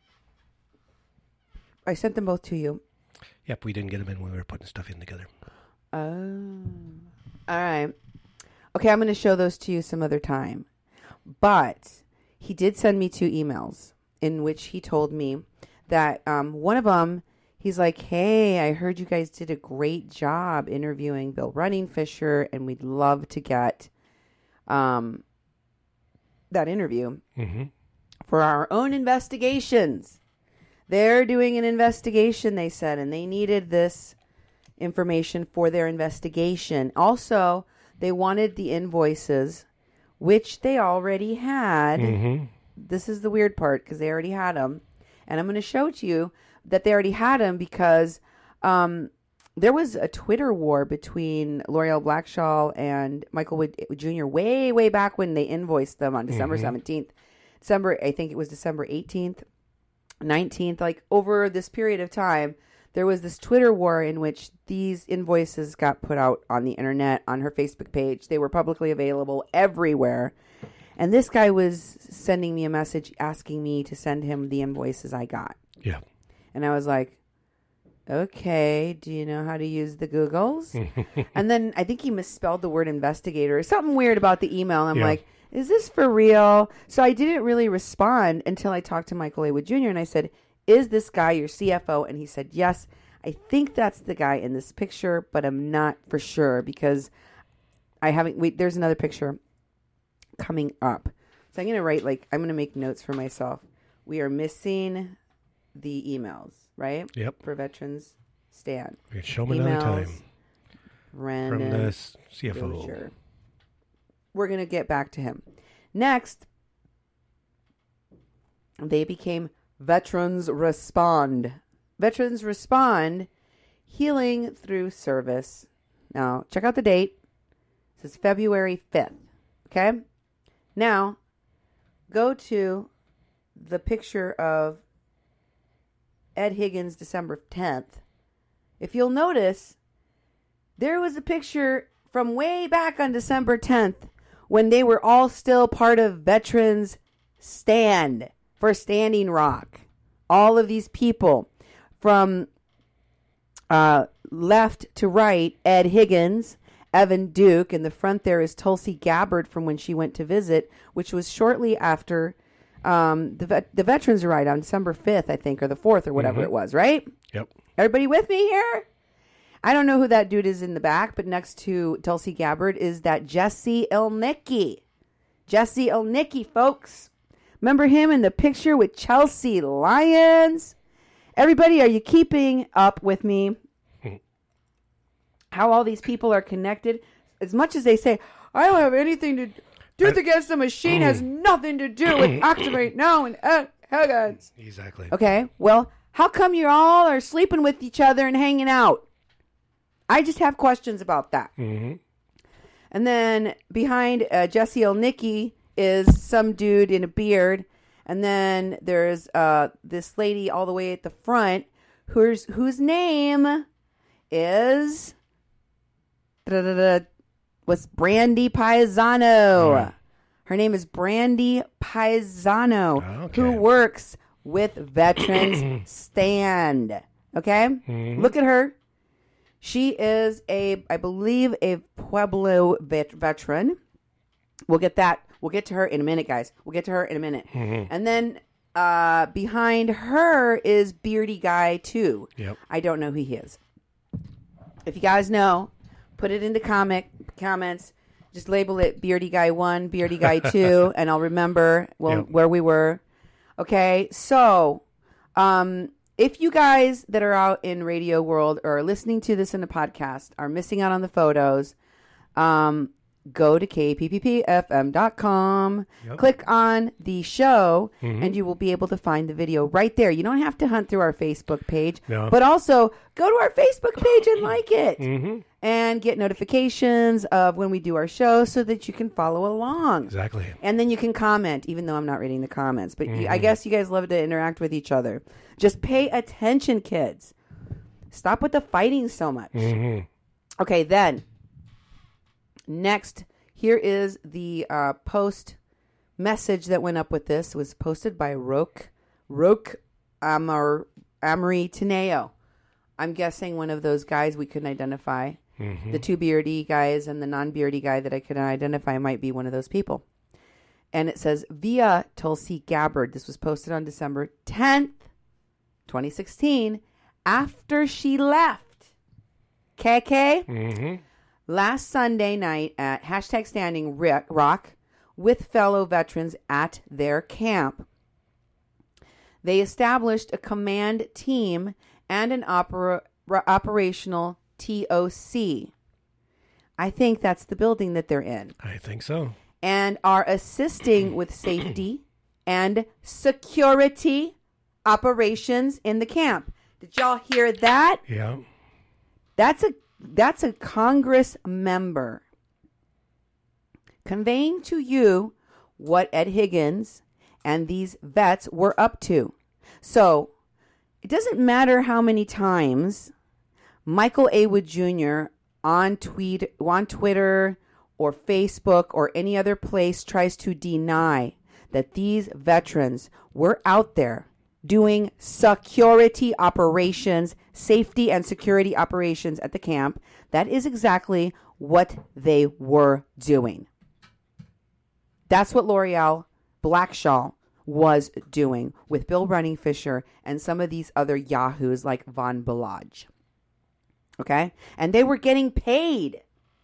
A: I sent them both to you.
B: Yep, we didn't get them in when we were putting stuff in together.
A: Oh, all right. Okay, I'm going to show those to you some other time. But he did send me two emails in which he told me that um, one of them. He's like, hey, I heard you guys did a great job interviewing Bill Runningfisher, and we'd love to get um, that interview
B: mm-hmm.
A: for our own investigations. They're doing an investigation, they said, and they needed this information for their investigation. Also, they wanted the invoices, which they already had.
B: Mm-hmm.
A: This is the weird part, because they already had them. And I'm going to show it to you that they already had him because um, there was a Twitter war between L'Oreal Blackshaw and Michael Wood Junior way, way back when they invoiced them on December mm-hmm. seventeenth. December, I think it was December eighteenth, nineteenth. Like over this period of time, there was this Twitter war in which these invoices got put out on the internet, on her Facebook page. They were publicly available everywhere. And this guy was sending me a message asking me to send him the invoices I got.
B: Yeah.
A: And I was like, okay, do you know how to use the Googles? And then I think he misspelled the word investigator or something weird about the email. I'm
B: Yeah.
A: like, is this for real? So I didn't really respond until I talked to Michael A. Wood Junior and I said, is this guy your C F O? And he said, yes, I think that's the guy in this picture, but I'm not for sure because I haven't, wait, there's another picture coming up. So I'm going to write, like, I'm going to make notes for myself. We are missing the emails, right?
B: Yep.
A: For Veterans Stand.
B: You can show them another time.
A: Brandon
B: From the s- C F O.
A: Dozier. We're going to get back to him. Next, they became Veterans Respond. Veterans Respond, healing through service. Now, check out the date. This is February fifth. Okay? Now, go to the picture of Ed Higgins, December tenth. If you'll notice, there was a picture from way back on December tenth when they were all still part of Veterans Stand for Standing Rock. All of these people from uh, left to right, Ed Higgins, Evan Duke, in the front there is Tulsi Gabbard from when she went to visit, which was shortly after um, the vet- the Veterans Ride on December fifth, I think, or the fourth or whatever
B: Mhm.
A: it was, right?
B: Yep.
A: Everybody with me here? I don't know who that dude is in the back, but next to Tulsi Gabbard is that Jesse Ilnicki. Jesse Ilnicki, folks. Remember him in the picture with Chelsea Lyons? Everybody, are you keeping up with me? How all these people are connected? As much as they say, I don't have anything to do. Dudes Against the Machine has nothing to do with Activate Now and Ed Higgins.
B: Exactly.
A: Okay, well, how come you all are sleeping with each other and hanging out? I just have questions about that.
B: Mm-hmm.
A: And then behind uh, Jesse Ilnicki is some dude in a beard. And then there's uh, this lady all the way at the front whose, whose name is... was Brandy Paisano.
B: Mm.
A: Her name is Brandy Paisano,
B: Okay.
A: who works with Veterans Stand. Okay?
B: Mm-hmm.
A: Look at her. She is a, I believe, a Pueblo vet- veteran. We'll get that. We'll get to her in a minute, guys. We'll get to her in a minute.
B: Mm-hmm.
A: And then uh, behind her is Beardy Guy two.
B: Yep.
A: I don't know who he is. If you guys know, put it into comic comments. Just label it Beardy Guy one, Beardy Guy two, and I'll remember well
B: Yep.
A: where we were. Okay, so um, if you guys that are out in radio world or are listening to this in a podcast are missing out on the photos, um, go to K P P P F M dot com,
B: Yep.
A: click on the show,
B: Mhm.
A: and you will be able to find the video right there. You don't have to hunt through our Facebook page,
B: No.
A: but also go to our Facebook page and like it.
B: Mm-hmm.
A: And get notifications of when we do our show so that you can follow along.
B: Exactly.
A: And then you can comment, even though I'm not reading the comments. But you, I
B: Mhm.
A: guess you guys love to interact with each other. Just pay attention, kids. Stop with the fighting so much.
B: Mm-hmm.
A: Okay, then. Next, here is the uh, post message that went up with this. It was posted by Roque, Roque Amar, Amory Teneo. I'm guessing one of those guys we couldn't identify.
B: Mm-hmm.
A: The two beardy guys and the non-beardy guy that I couldn't identify might be one of those people. And it says, via Tulsi Gabbard. This was posted on December tenth, twenty sixteen, after she left. K K?
B: Mm-hmm.
A: Last Sunday night at hashtag Standing Rock with fellow veterans at their camp. They established a command team and an opera, operational T O C. I think that's the building that they're in.
B: I think so.
A: And are assisting with safety and security operations in the camp. Did y'all hear that?
B: Yeah.
A: That's a that's a Congress member conveying to you what Ed Higgins and these vets were up to. So it doesn't matter how many times Michael A. Wood Junior on tweet on Twitter or Facebook or any other place tries to deny that these veterans were out there doing security operations, safety and security operations at the camp. That is exactly what they were doing. That's what L'Oreal Blackshaw was doing with Bill Running Fisher and some of these other yahoos like Von Bellage. Okay? And they were getting paid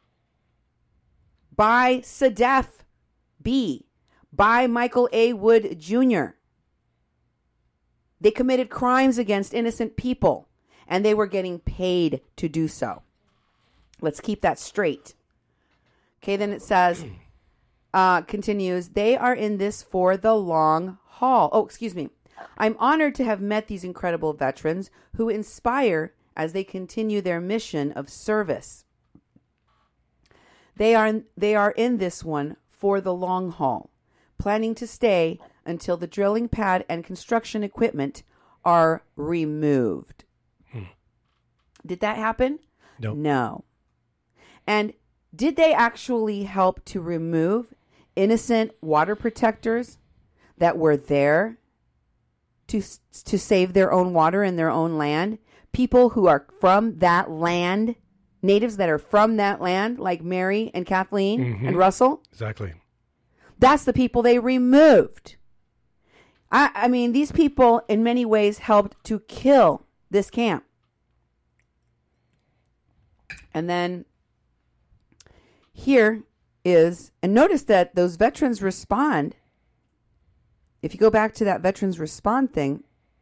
A: by Sadef B, by Michael A. Wood Junior They committed crimes against innocent people, and they were getting paid to do so. Let's keep that straight. Okay, then it says, uh, continues, they are in this for the long haul. Oh, excuse me. I'm honored to have met these incredible veterans who inspire as they continue their mission of service. They are, they are in this one for the long haul, planning to stay until the drilling pad and construction equipment are removed. Hmm. Did that happen?
B: No.
A: No. And did they actually help to remove innocent water protectors that were there to to save their own water in their own land? People who are from that land, natives that are from that land, like Mary and Kathleen mm-hmm. and Russell?
B: Exactly.
A: That's the people they removed. I, I mean, these people in many ways helped to kill this camp. And then here is, and notice that those veterans respond. If you go back to that veterans respond thing,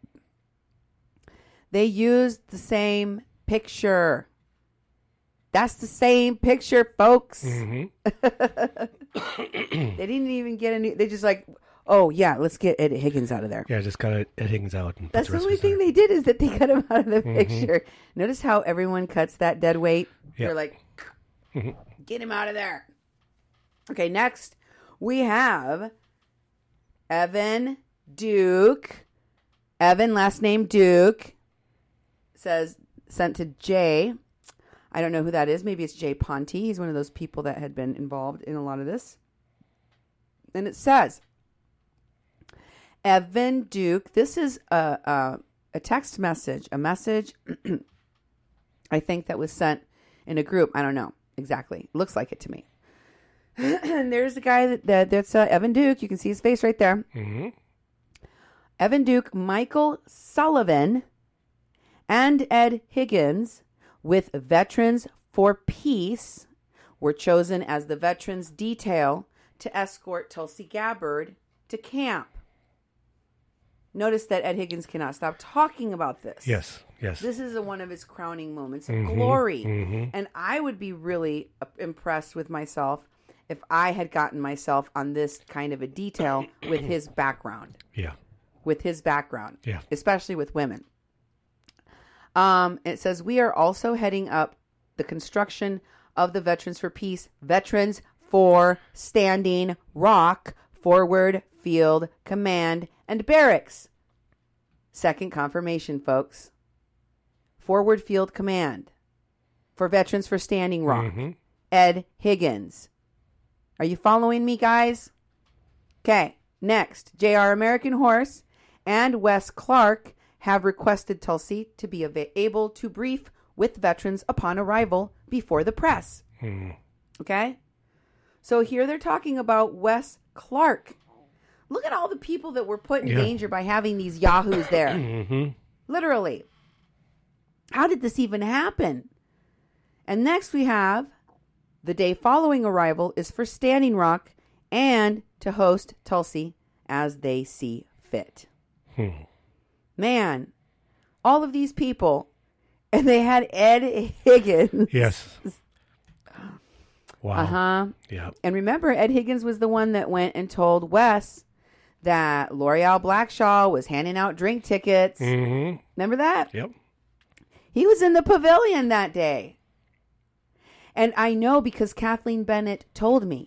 A: they used the same picture. That's the same picture, folks.
B: Mm-hmm.
A: They didn't even get any. They just like, oh yeah, let's get Ed Higgins out of there.
B: Yeah, just got Ed Higgins out. And
A: That's
B: the,
A: the only thing they did is that they cut him out of the mm-hmm. picture. Notice how everyone cuts that dead weight.
B: Yeah.
A: They're like, get him out of there. Okay, next we have Evan Duke. Evan, last name Duke, says sent to Jay. I don't know who that is. Maybe it's Jay Ponte. He's one of those people that had been involved in a lot of this. And it says, Evan Duke, this is a, a, a text message, a message, I think that was sent in a group. I don't know exactly. It looks like it to me. And there's a guy that, that that's uh, Evan Duke. You can see his face right there.
B: Mm-hmm.
A: Evan Duke, Michael Sullivan, and Ed Higgins with Veterans for Peace were chosen as the veterans detail to escort Tulsi Gabbard to camp. Notice that Ed Higgins cannot stop talking about this.
B: Yes, yes.
A: This is a, one of his crowning moments of
B: mm-hmm,
A: glory.
B: Mm-hmm.
A: And I would be really impressed with myself if I had gotten myself on this kind of a detail with his background.
B: Yeah.
A: With his background.
B: Yeah.
A: Especially with women. Um, it says, we are also heading up the construction of the Veterans for Peace, Veterans for Standing Rock, Forward Field Command and Barracks. Second confirmation, folks. Forward Field Command for Veterans for Standing Rock.
B: Mm-hmm.
A: Ed Higgins. Are you following me, guys? Okay, next. J R American Horse and Wes Clark have requested Tulsi to be able to brief with veterans upon arrival before the press.
B: Hmm.
A: Okay? So here they're talking about Wes Clark. Look at all the people that were put in
B: yeah.
A: danger by having these yahoos there.
B: Mm-hmm.
A: Literally. How did this even happen? And next we have the day following arrival is for Standing Rock and to host Tulsi as they see fit.
B: Hmm.
A: Man, all of these people, and they had Ed Higgins.
B: Yes. Wow.
A: Uh-huh.
B: Yeah.
A: And remember, Ed Higgins was the one that went and told Wes that L'Oreal Blackshaw was handing out drink tickets.
B: Mm-hmm.
A: Remember that?
B: Yep.
A: He was in the pavilion that day. And I know because Kathleen Bennett told me.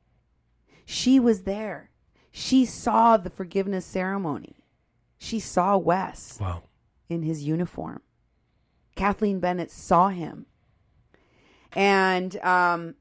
A: She was there. She saw the forgiveness ceremony. She saw Wes
B: wow.
A: in his uniform. Kathleen Bennett saw him. And um,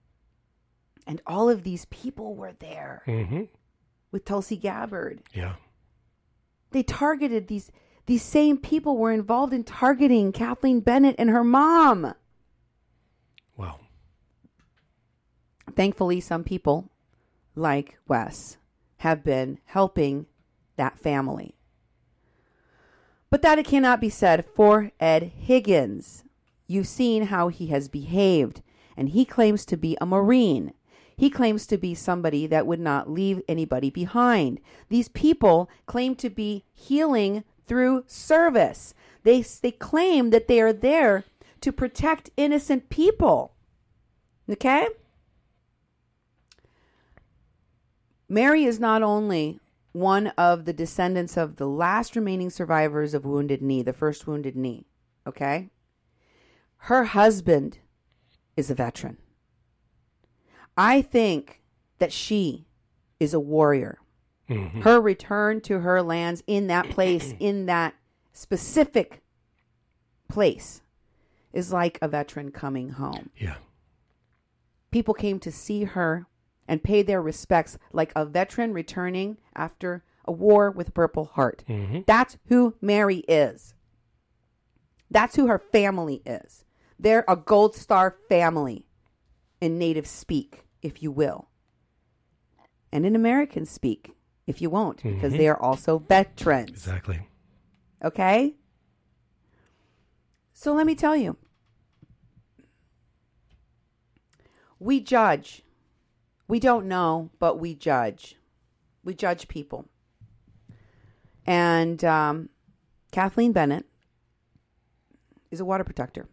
A: and all of these people were there
B: mm-hmm.
A: with Tulsi Gabbard.
B: Yeah.
A: they targeted these, these same people were involved in targeting Kathleen Bennett and her mom.
B: Wow.
A: Thankfully, some people, like Wes, have been helping that family. But that it cannot be said for Ed Higgins. You've seen how he has behaved, and he claims to be a Marine. He claims to be somebody that would not leave anybody behind. These people claim to be healing through service. They, they claim that they are there to protect innocent people. Okay? Mary is not only one of the descendants of the last remaining survivors of Wounded Knee, the first Wounded Knee. Okay? Her husband is a veteran. I think that she is a warrior. Mm-hmm. Her return to her lands in that place, in that specific place, is like a veteran coming home.
B: Yeah.
A: People came to see her and pay their respects like a veteran returning after a war with a Purple Heart. Mm-hmm. That's who Mary is. That's who her family is. They're a Gold Star family in native speak, if you will. And in American speak, if you won't, mm-hmm. because they are also veterans.
B: Exactly.
A: Okay? So let me tell you. We judge. We don't know, but we judge. We judge people. And um, Kathleen Bennett is a water protector.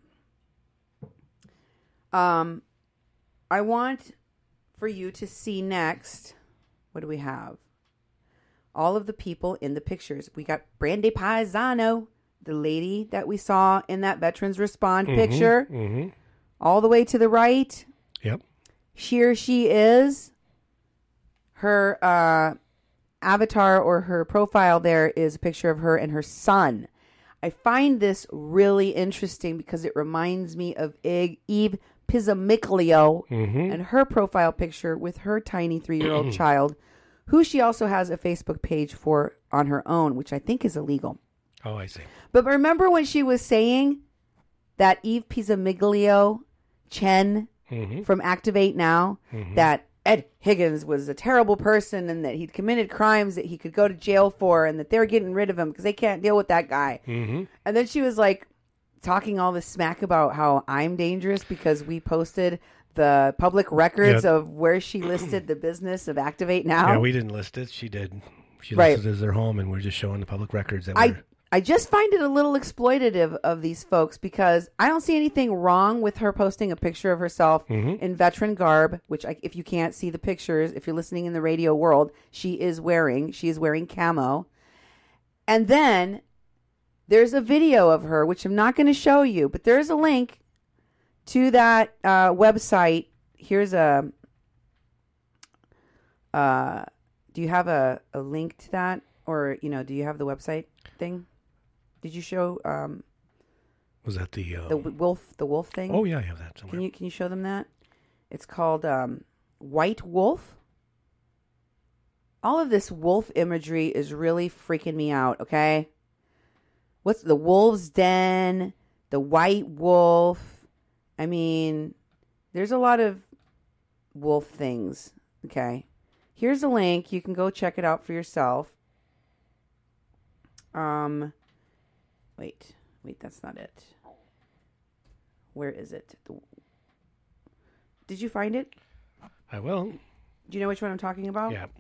A: Um, I want for you to see next, what do we have? All of the people in the pictures. We got Brandy Paisano, the lady that we saw in that Veterans Respond mm-hmm, picture. Mm-hmm. All the way to the right.
B: Yep.
A: Here she is. Her uh, avatar or her profile there is a picture of her and her son. I find this really interesting because it reminds me of Eve Pizzamiglio mm-hmm. and her profile picture with her tiny three-year-old child, who she also has a Facebook page for on her own, which I think is illegal.
B: Oh, I see.
A: But remember when she was saying that Eve Pizzamiglio Chen mm-hmm. from Activate Now, mm-hmm. that Ed Higgins was a terrible person and that he'd committed crimes that he could go to jail for and that they're getting rid of him because they can't deal with that guy. Mm-hmm. And then she was like talking all this smack about how I'm dangerous because we posted the public records yep. of where she listed the business of Activate Now.
B: Yeah, we didn't list it. She did. She
A: right.
B: listed it as their home, and we're just showing the public records. That
A: I,
B: we're...
A: I just find it a little exploitative of these folks because I don't see anything wrong with her posting a picture of herself mm-hmm. in veteran garb, which I, if you can't see the pictures, if you're listening in the radio world, she is wearing. She is wearing camo. And then there's a video of her, which I'm not going to show you, but there's a link to that uh, website. Here's a... Uh, do you have a, a link to that? Or, you know, do you have the website thing? Did you show... Um,
B: Was that the... Uh,
A: the wolf the wolf thing?
B: Oh, yeah, I have that somewhere.
A: Can you, can you show them that? It's called um, White Wolf. All of this wolf imagery is really freaking me out, okay? What's the wolf's den? The white wolf? I mean, there's a lot of wolf things, okay? Here's a link. You can go check it out for yourself. Um, wait, wait, that's not it. Where is it? The, did you find it?
B: I will.
A: Do you know which one I'm talking about?
B: Yeah.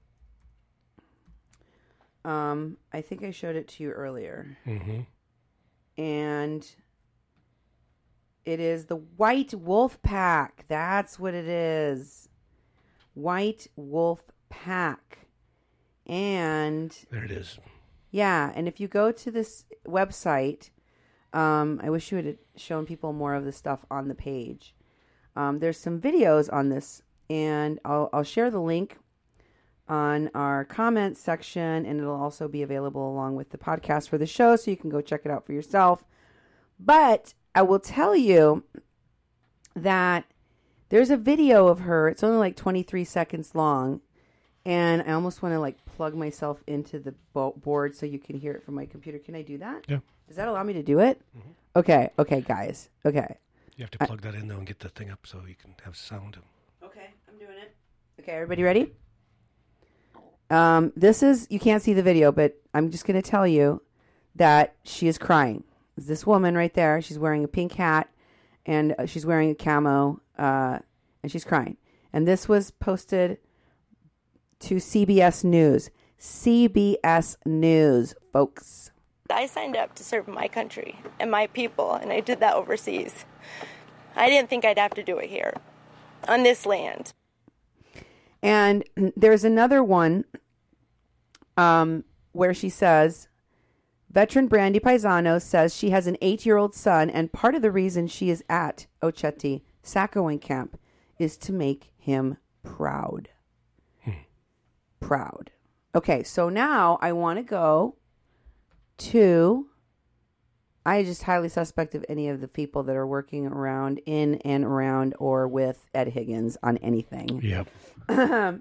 A: Um, I think I showed it to you earlier.
B: Mm-hmm.
A: And it is the White Wolf Pack. That's what it is. White Wolf Pack. And
B: there it is.
A: Yeah, and if you go to this website, um, I wish you would have shown people more of the stuff on the page. Um, there's some videos on this, and I'll, I'll share the link on our comments section, and it'll also be available along with the podcast for the show, so you can go check it out for yourself. But I will tell you that there's a video of her. It's only like twenty-three seconds long, And I almost want to like plug myself into the bo- board so you can hear it from my computer. Can I do that?
B: Yeah.
A: Does that allow me to do it? Mm-hmm. Okay. Okay, guys. Okay.
B: You have to plug I, that in though and get the thing up so you can have sound.
A: Okay, I'm doing it. Okay, everybody ready? Um, this is, you can't see the video, but I'm just going to tell you that she is crying. This woman right there, she's wearing a pink hat and uh, she's wearing a camo uh, and she's crying. And this was posted to C B S News. C B S News, folks.
D: I signed up to serve my country and my people, and I did that overseas. I didn't think I'd have to do it here, on this land.
A: And there's another one um, where she says, veteran Brandy Paisano says she has an eight-year-old son, and part of the reason she is at Oceti Saccoing Camp is to make him proud. Proud. Okay, so now I want to go to, I just highly suspect of any of the people that are working around, in and around, or with Ed Higgins on anything.
B: Yep.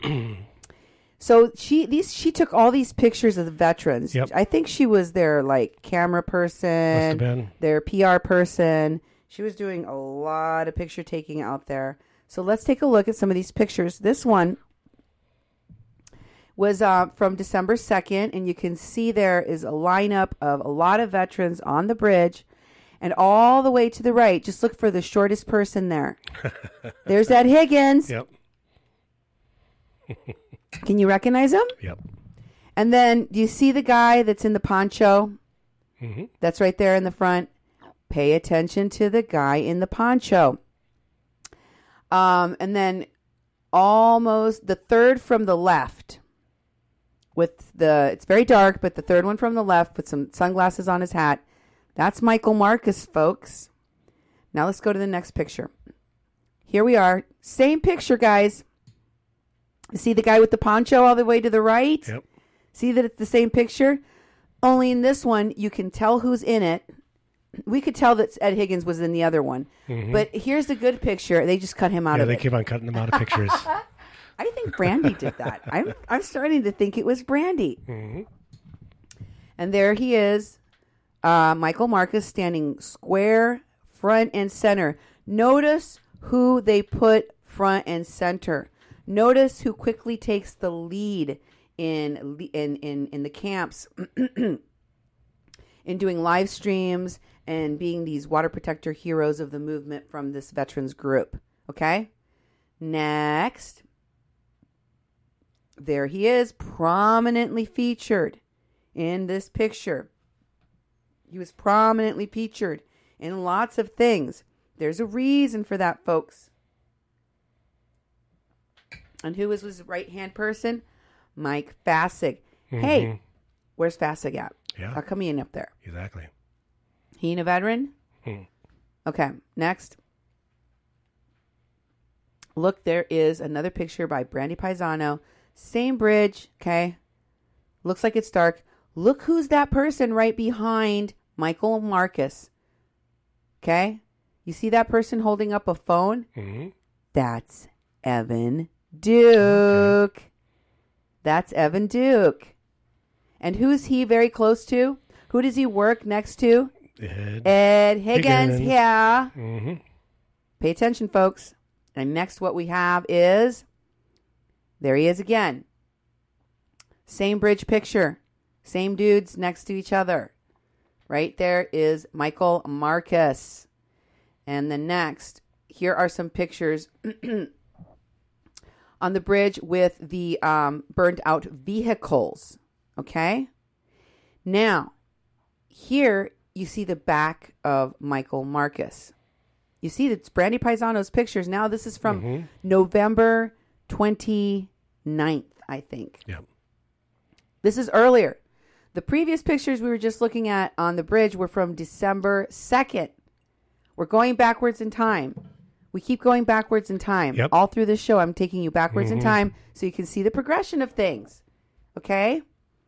A: So she these she took all these pictures of the veterans.
B: Yep.
A: I think she was their like camera person,
B: Must have been.
A: their P R person. She was doing a lot of picture taking out there. So let's take a look at some of these pictures. This one was uh, from December second, and you can see there is a lineup of a lot of veterans on the bridge, and all the way to the right, just look for the shortest person there. There's Ed Higgins.
B: Yep.
A: Can you recognize him?
B: Yep.
A: And then, do you see the guy that's in the poncho?
B: Mm-hmm.
A: That's right there in the front. Pay attention to the guy in the poncho. Um, and then, almost the third from the left, with the, it's very dark, but the third one from the left with some sunglasses on his hat, that's Michael Marcus, folks. Now let's go to the next picture. Here we are. Same picture, guys. See the guy with the poncho all the way to the right?
B: Yep.
A: See that it's the same picture? Only in this one, you can tell who's in it. We could tell that Ed Higgins was in the other one. Mm-hmm. But here's the good picture. They just cut him out
B: yeah,
A: of
B: they
A: it.
B: they keep on cutting them out of pictures.
A: I think Brandy did that. I'm I'm starting to think it was Brandy.
B: Mm-hmm.
A: And there he is, uh, Michael Marcus, standing square, front and center. Notice who they put front and center. Notice who quickly takes the lead in in in, in the camps, in doing live streams and being these water protector heroes of the movement from this veterans group. Okay? Next. There he is, prominently featured in this picture. He was prominently featured in lots of things. There's a reason for that, folks. And who was his right-hand person? Mike Fassig. Mm-hmm. Hey, where's Fassig at?
B: Yeah.
A: How come he ain't up there?
B: Exactly.
A: He ain't a veteran?
B: Hmm.
A: Okay, next. Look, there is another picture by Brandy Paisano. Same bridge, okay? Looks like it's dark. Look who's that person right behind Michael Marcus. Okay? You see that person holding up a phone?
B: Mm-hmm.
A: That's Evan Duke. Okay. That's Evan Duke. And who's he very close to? Who does he work next to?
B: Ed,
A: Ed Higgins.
B: Higgins.
A: Yeah.
B: Mm-hmm.
A: Pay attention, folks. And next what we have is, there he is again. Same bridge picture. Same dudes next to each other. Right there is Michael Marcus. And the next, here are some pictures on the bridge with the um, burned out vehicles. Okay? Now, here you see the back of Michael Marcus. You see that's Brandy Paisano's pictures. Now this is from mm-hmm. November twenty-ninth, I think.
B: Yep.
A: This is earlier. The previous pictures we were just looking at on the bridge were from December second. We're going backwards in time. We keep going backwards in time.
B: Yep.
A: All through this show, I'm taking you backwards mm-hmm. in time so you can see the progression of things. Okay?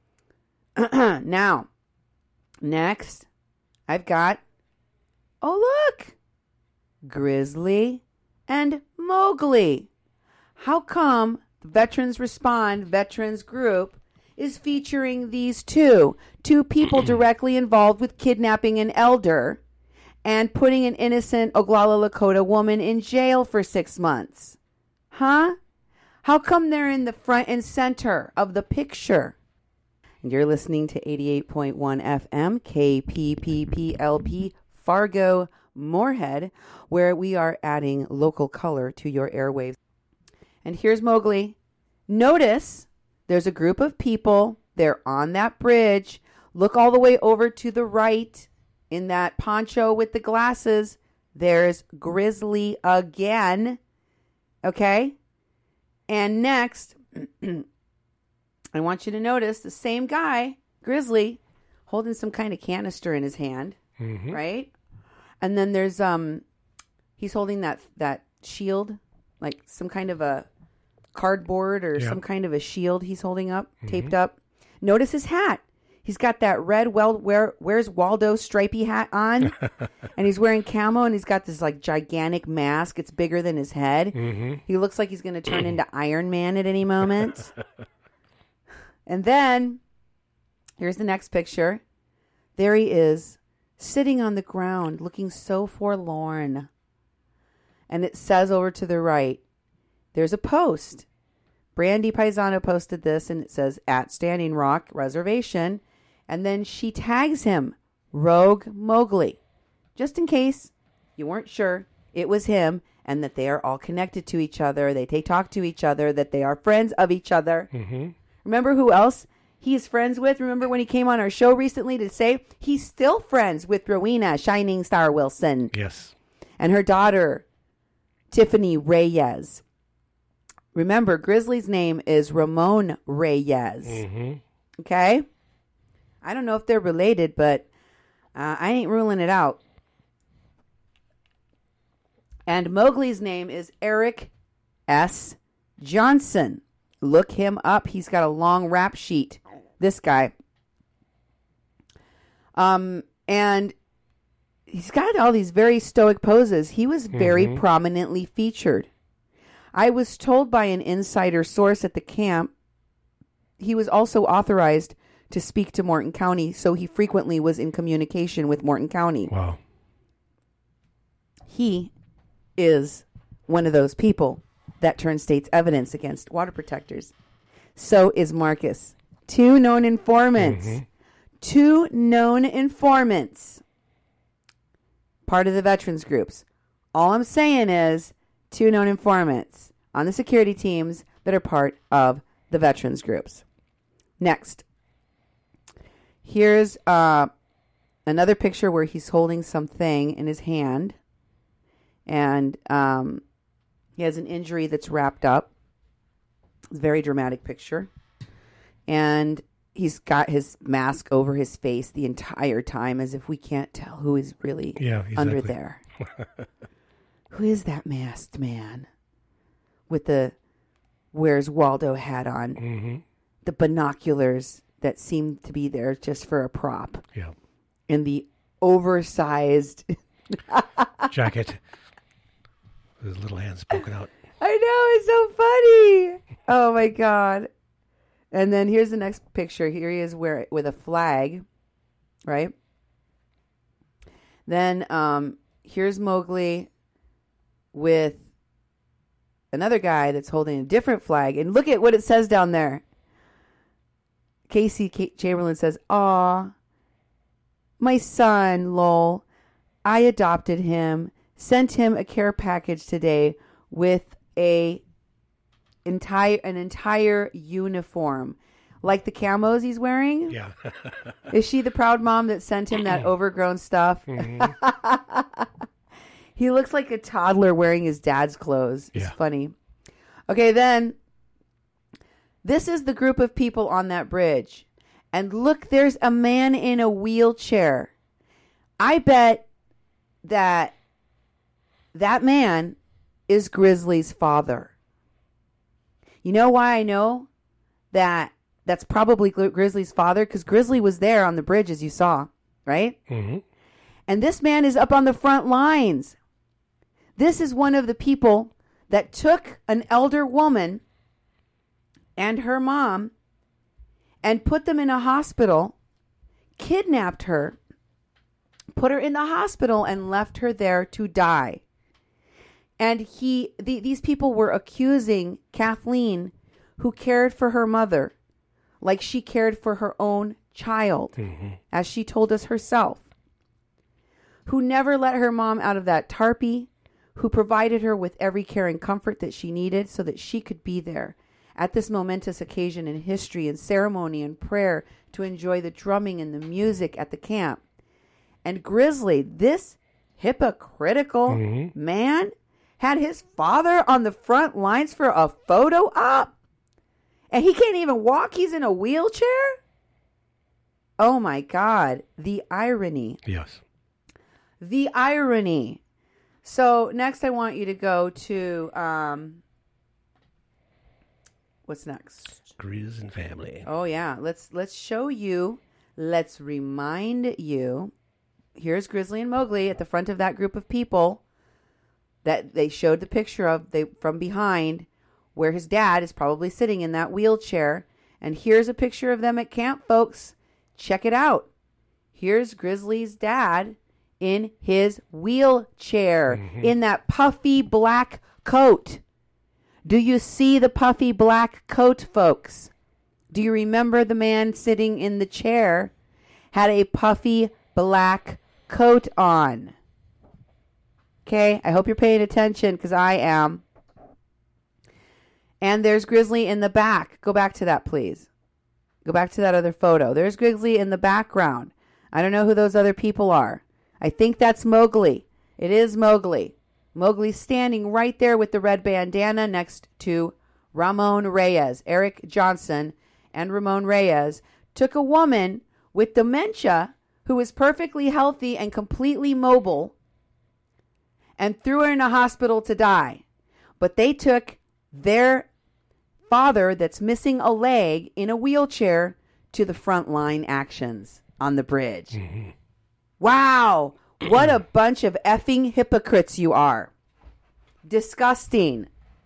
A: Now, next, I've got, oh, look, Grizzly and Mowgli. How come the Veterans Respond Veterans Group is featuring these two, two people directly involved with kidnapping an elder and putting an innocent Oglala Lakota woman in jail for six months. Huh? How come they're in the front and center of the picture? And you're listening to eighty-eight point one F M, K P P P L P, Fargo, Moorhead, where we are adding local color to your airwaves. And here's Mowgli. Notice there's a group of people. They're on that bridge. Look all the way over to the right in that poncho with the glasses. There's Grizzly again. Okay? And next, I want you to notice the same guy, Grizzly, holding some kind of canister in his hand, mm-hmm. right? And then there's um, he's holding that that shield, like some kind of a cardboard or yeah. some kind of a shield he's holding up, mm-hmm. taped up. Notice his hat. He's got that red, well, where where's Waldo stripy hat on, and he's wearing camo, and he's got this like gigantic mask. It's bigger than his head. Mm-hmm. He looks like he's going to turn into Iron Man at any moment. And then, here's the next picture. There he is, sitting on the ground, looking so forlorn. And it says over to the right, there's a post. Brandy Paisano posted this, and it says, at Standing Rock Reservation. And then she tags him, Rogue Mowgli. Just in case you weren't sure, it was him, and that they are all connected to each other. They, they talk to each other, that they are friends of each other. Mm-hmm. Remember who else he is friends with? Remember when he came on our show recently to say he's still friends with Rowena Shining Star Wilson.
B: Yes.
A: And her daughter, Tiffany Reyes. Remember, Grizzly's name is Ramon Reyes. Mm-hmm. Okay? I don't know if they're related, but uh, I ain't ruling it out. And Mowgli's name is Eric S. Johnson. Look him up. He's got a long rap sheet. This guy. Um, and he's got all these very stoic poses. He was very mm-hmm. prominently featured. I was told by an insider source at the camp he was also authorized to speak to Morton County, so he frequently was in communication with Morton County.
B: Wow.
A: He is one of those people that turn state's evidence against water protectors. So is Marcus. Two known informants. Mm-hmm. Two known informants. Part of the veterans groups. All I'm saying is two known informants on the security teams that are part of the veterans groups. Next. Here's uh, another picture where he's holding something in his hand. And um, he has an injury that's wrapped up. It's a very dramatic picture. And he's got his mask over his face the entire time as if we can't tell who is really
B: yeah, exactly.
A: under there. Who is that masked man with the Where's Waldo hat on? Mm-hmm. The binoculars that seem to be there just for a prop.
B: Yeah.
A: And the oversized
B: jacket. With his little hands poking out.
A: I know, it's so funny. Oh my God. And then here's the next picture. Here he is where with a flag, right? Then um, here's Mowgli with another guy that's holding a different flag. And look at what it says down there. Casey K- Chamberlain says, "Aw, my son, lol. I adopted him, sent him a care package today with a entire an entire uniform, like the camos he's wearing."
B: Yeah.
A: Is she the proud mom that sent him that overgrown stuff? Mm-hmm. He looks like a toddler wearing his dad's clothes. It's yeah. funny. Okay, then this is the group of people on that bridge. And look, there's a man in a wheelchair. I bet that that man is Grizzly's father. You know why I know that that's probably Grizzly's father? Because Grizzly was there on the bridge, as you saw, right? Mm-hmm. And this man is up on the front lines. This is one of the people that took an elder woman and her mom and put them in a hospital, kidnapped her, put her in the hospital, and left her there to die. And he, the, these people were accusing Kathleen, who cared for her mother like she cared for her own child, mm-hmm. as she told us herself, who never let her mom out of that tarpy, who provided her with every care and comfort that she needed so that she could be there at this momentous occasion in history and ceremony and prayer to enjoy the drumming and the music at the camp. And Grizzly, this hypocritical mm-hmm. man, had his father on the front lines for a photo op, and he can't even walk. He's in a wheelchair. Oh my God, the irony.
B: Yes.
A: The irony. So next I want you to go to, um, what's next?
B: Grizz and family.
A: Oh yeah. Let's, let's show you, let's remind you. Here's Grizzly and Mowgli at the front of that group of people that they showed the picture of they from behind, where his dad is probably sitting in that wheelchair. And here's a picture of them at camp, folks. Check it out. Here's Grizzly's dad in his wheelchair, mm-hmm. in that puffy black coat. Do you see the puffy black coat, folks? Do you remember the man sitting in the chair had a puffy black coat on? Okay, I hope you're paying attention because I am. And there's Grizzly in the back. Go back to that, please. Go back to that other photo. There's Grizzly in the background. I don't know who those other people are. I think that's Mowgli. It is Mowgli. Mowgli's standing right there with the red bandana next to Ramon Reyes. Eric Johnson and Ramon Reyes took a woman with dementia who was perfectly healthy and completely mobile and threw her in a hospital to die. But they took their father that's missing a leg in a wheelchair to the front line actions on the bridge. Mm-hmm. Wow. What a bunch of effing hypocrites you are. Disgusting.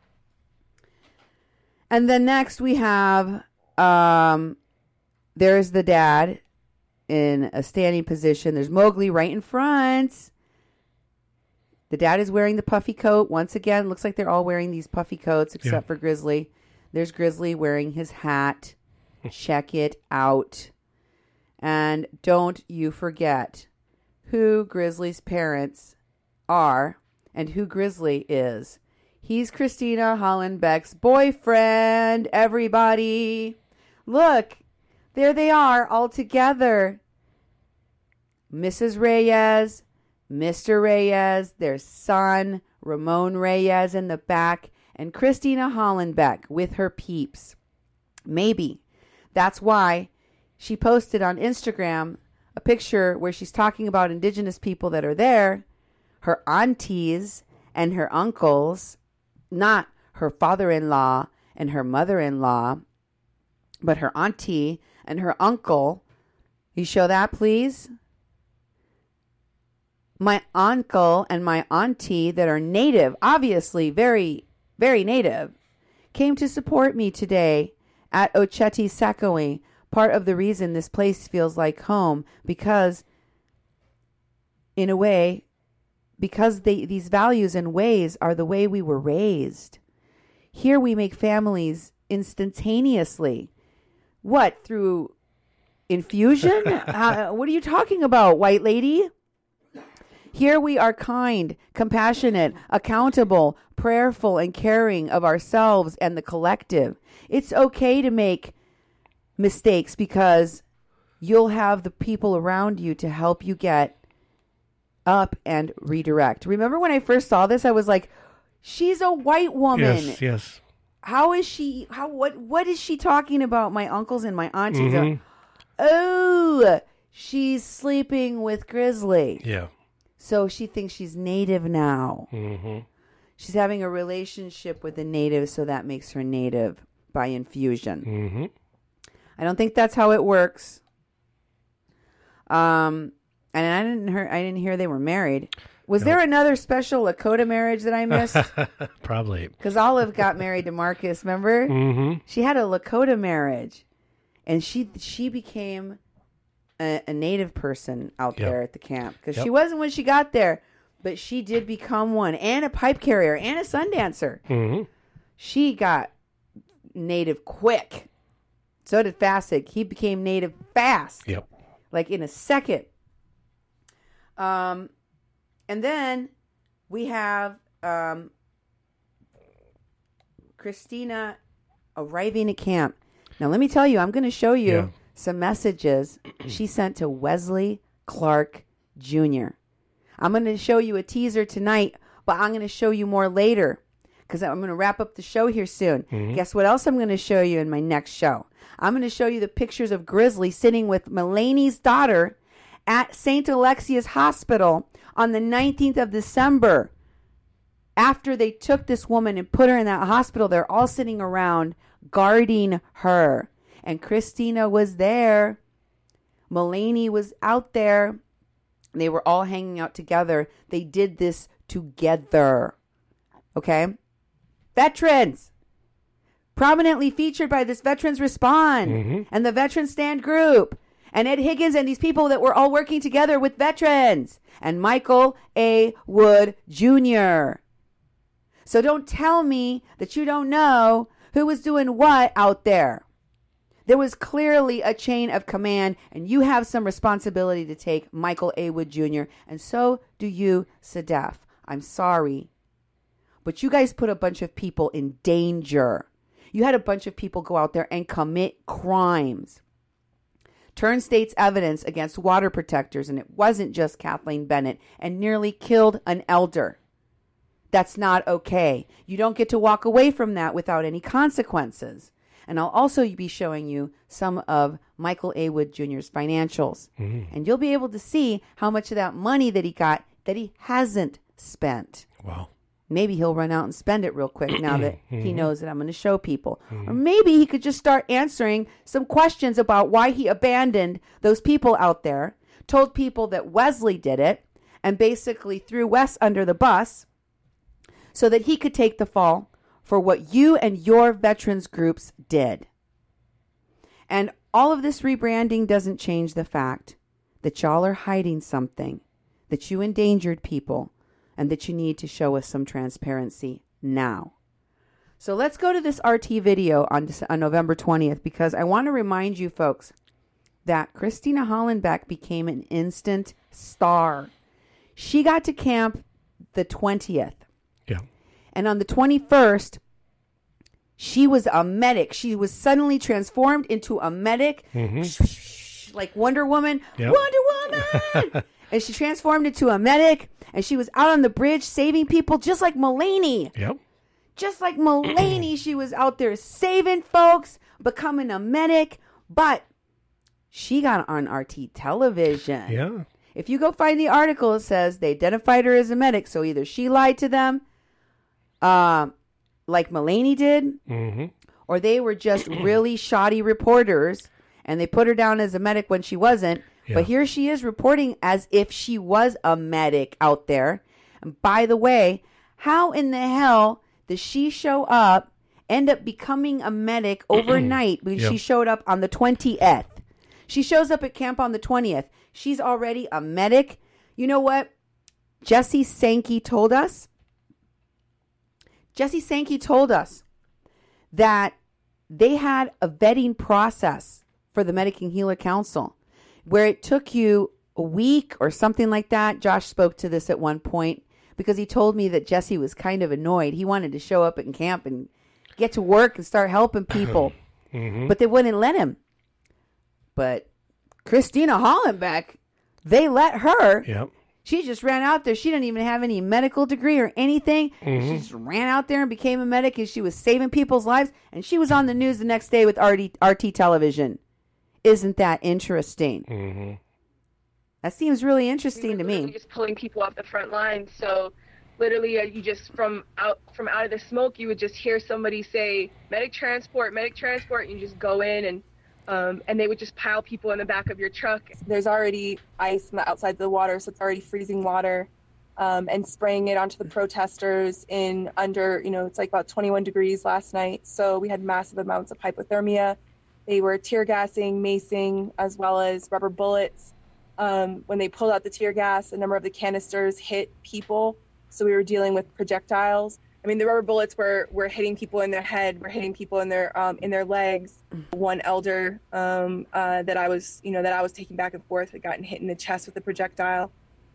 A: And then next we have, um, there's the dad in a standing position. There's Mowgli right in front. The dad is wearing the puffy coat. Once again, looks like they're all wearing these puffy coats except yeah. for Grizzly. There's Grizzly wearing his hat. Check it out. And don't you forget who Grizzly's parents are and who Grizzly is. He's Christina Hollenbeck's boyfriend, everybody. Look, there they are all together. Missus Reyes, Mister Reyes, their son, Ramon Reyes in the back, and Christina Hollenbeck with her peeps. Maybe that's why she posted on Instagram a picture where she's talking about indigenous people that are there, her aunties and her uncles, not her father-in-law and her mother-in-law, but her auntie and her uncle. You show that, please? My uncle and my auntie that are native, obviously very, very native, came to support me today at Oceti Sakowin. Part of the reason this place feels like home, because in a way, because they, these values and ways are the way we were raised. Here we make families instantaneously. What, through infusion? uh, what are you talking about, white lady? Here we are kind, compassionate, accountable, prayerful, and caring of ourselves and the collective. It's okay to make mistakes because you'll have the people around you to help you get up and redirect. Remember when I first saw this, I was like, she's a white woman.
B: Yes, yes.
A: How is she, how, what, what is she talking about? My uncles and my aunties
B: mm-hmm.
A: are, oh, she's sleeping with Grizzly.
B: Yeah.
A: So she thinks she's native now.
B: Mm-hmm.
A: She's having a relationship with a native, so that makes her native by infusion.
B: Mm-hmm.
A: I don't think that's how it works. Um, And I didn't hear, I didn't hear they were married. Was
B: Nope.
A: there another special Lakota marriage that I missed?
B: Probably.
A: Because Olive got married to Marcus, remember?
B: Mm-hmm.
A: She had a Lakota marriage. And she she became a, a native person out
B: Yep.
A: there at the camp. Because
B: Yep.
A: she wasn't when she got there. But she did become one. And a pipe carrier. And a sun dancer.
B: Mm-hmm.
A: She got native quick. So did Fasig. He became native fast.
B: Yep.
A: Like in a second. Um... And then we have um, Christina arriving at camp. Now, let me tell you, I'm going to show you
B: Yeah.
A: some messages she sent to Wesley Clark Junior I'm going to show you a teaser tonight, but I'm going to show you more later because I'm going to wrap up the show here soon.
B: Mm-hmm.
A: Guess what else I'm going to show you in my next show? I'm going to show you the pictures of Grizzly sitting with Mulaney's daughter at Saint Alexia's Hospital on the nineteenth of December. After they took this woman and put her in that hospital, they're all sitting around guarding her. And Christina was there. Mulaney was out there. They were all hanging out together. They did this together. Okay? Veterans. Prominently featured by this Veterans Respond
B: Mm-hmm.
A: and the Veterans Stand group. And Ed Higgins and these people that were all working together with veterans. And Michael A. Wood Junior So don't tell me that you don't know who was doing what out there. There was clearly a chain of command, and you have some responsibility to take, Michael A. Wood Junior And so do you, Sadef. I'm sorry. But you guys put a bunch of people in danger. You had a bunch of people go out there and commit crimes. Turn state's evidence against water protectors, and it wasn't just Kathleen Bennett, and nearly killed an elder. That's not okay. You don't get to walk away from that without any consequences. And I'll also be showing you some of Michael A. Wood Junior's financials. Mm-hmm. And you'll be able to see how much of that money that he got that he hasn't spent.
B: Wow.
A: Maybe he'll run out and spend it real quick now that
B: mm-hmm.
A: he knows that I'm going to show people.
B: Mm-hmm.
A: Or maybe he could just start answering some questions about why he abandoned those people out there, told people that Wesley did it, and basically threw Wes under the bus so that he could take the fall for what you and your veterans groups did. And all of this rebranding doesn't change the fact that y'all are hiding something, that you endangered people, and that you need to show us some transparency now. So let's go to this R T video on, on November twentieth, because I want to remind you folks that Christina Hollenbeck became an instant star. She got to camp the twentieth.
B: Yeah.
A: And on the twenty-first, she was a medic. She was suddenly transformed into a medic, mm-hmm. like Wonder Woman.
B: Yep.
A: Wonder Woman! And she transformed into a medic, and she was out on the bridge saving people just like Mulaney.
B: Yep.
A: Just like Mulaney, she was out there saving folks, becoming a medic, but she got on R T television.
B: Yeah.
A: If you go find the article, it says they identified her as a medic, so either she lied to them, um, like Mulaney did,
B: Mm-hmm.
A: or they were just really shoddy reporters, and they put her down as a medic when she wasn't.
B: Yeah.
A: But here she is reporting as if she was a medic out there. And by the way, how in the hell does she show up, end up becoming a medic overnight when
B: Yep.
A: she showed up on the twentieth? She shows up at camp on the twentieth. She's already a medic. You know what Jesse Sankey told us? Jesse Sankey told us that they had a vetting process for the Medic and Healer Council where it took you a week or something like that. Josh spoke to this at one point because he told me that Jesse was kind of annoyed. He wanted to show up at camp and get to work and start helping people,
B: Mm-hmm.
A: but they wouldn't let him. But Christina Hollenbeck, they let her.
B: Yep.
A: She just ran out there. She didn't even have any medical degree or anything.
B: Mm-hmm.
A: She just ran out there and became a medic, and she was saving people's lives. And she was on the news the next day with R T, R T television. Isn't that interesting?
B: Mm-hmm.
A: That seems really interesting
E: we
A: to
E: were
A: me.
E: Just pulling people off the front line. So literally, uh, you just from out from out of the smoke, you would just hear somebody say medic transport, medic transport, and you just go in and Um, and they would just pile people in the back of your truck. There's already ice on the outside of the water, so it's already freezing water, um, and spraying it onto the protesters in under, you know, it's like about twenty-one degrees last night. So we had massive amounts of hypothermia. They were tear gassing, macing, as well as rubber bullets. Um, when they pulled out the tear gas, a number of the canisters hit people. So we were dealing with projectiles. I mean, the rubber bullets were, were hitting people in their head, were hitting people in their um, in their legs. One elder um, uh, that I was, you know, that I was taking back and forth had gotten hit in the chest with a projectile.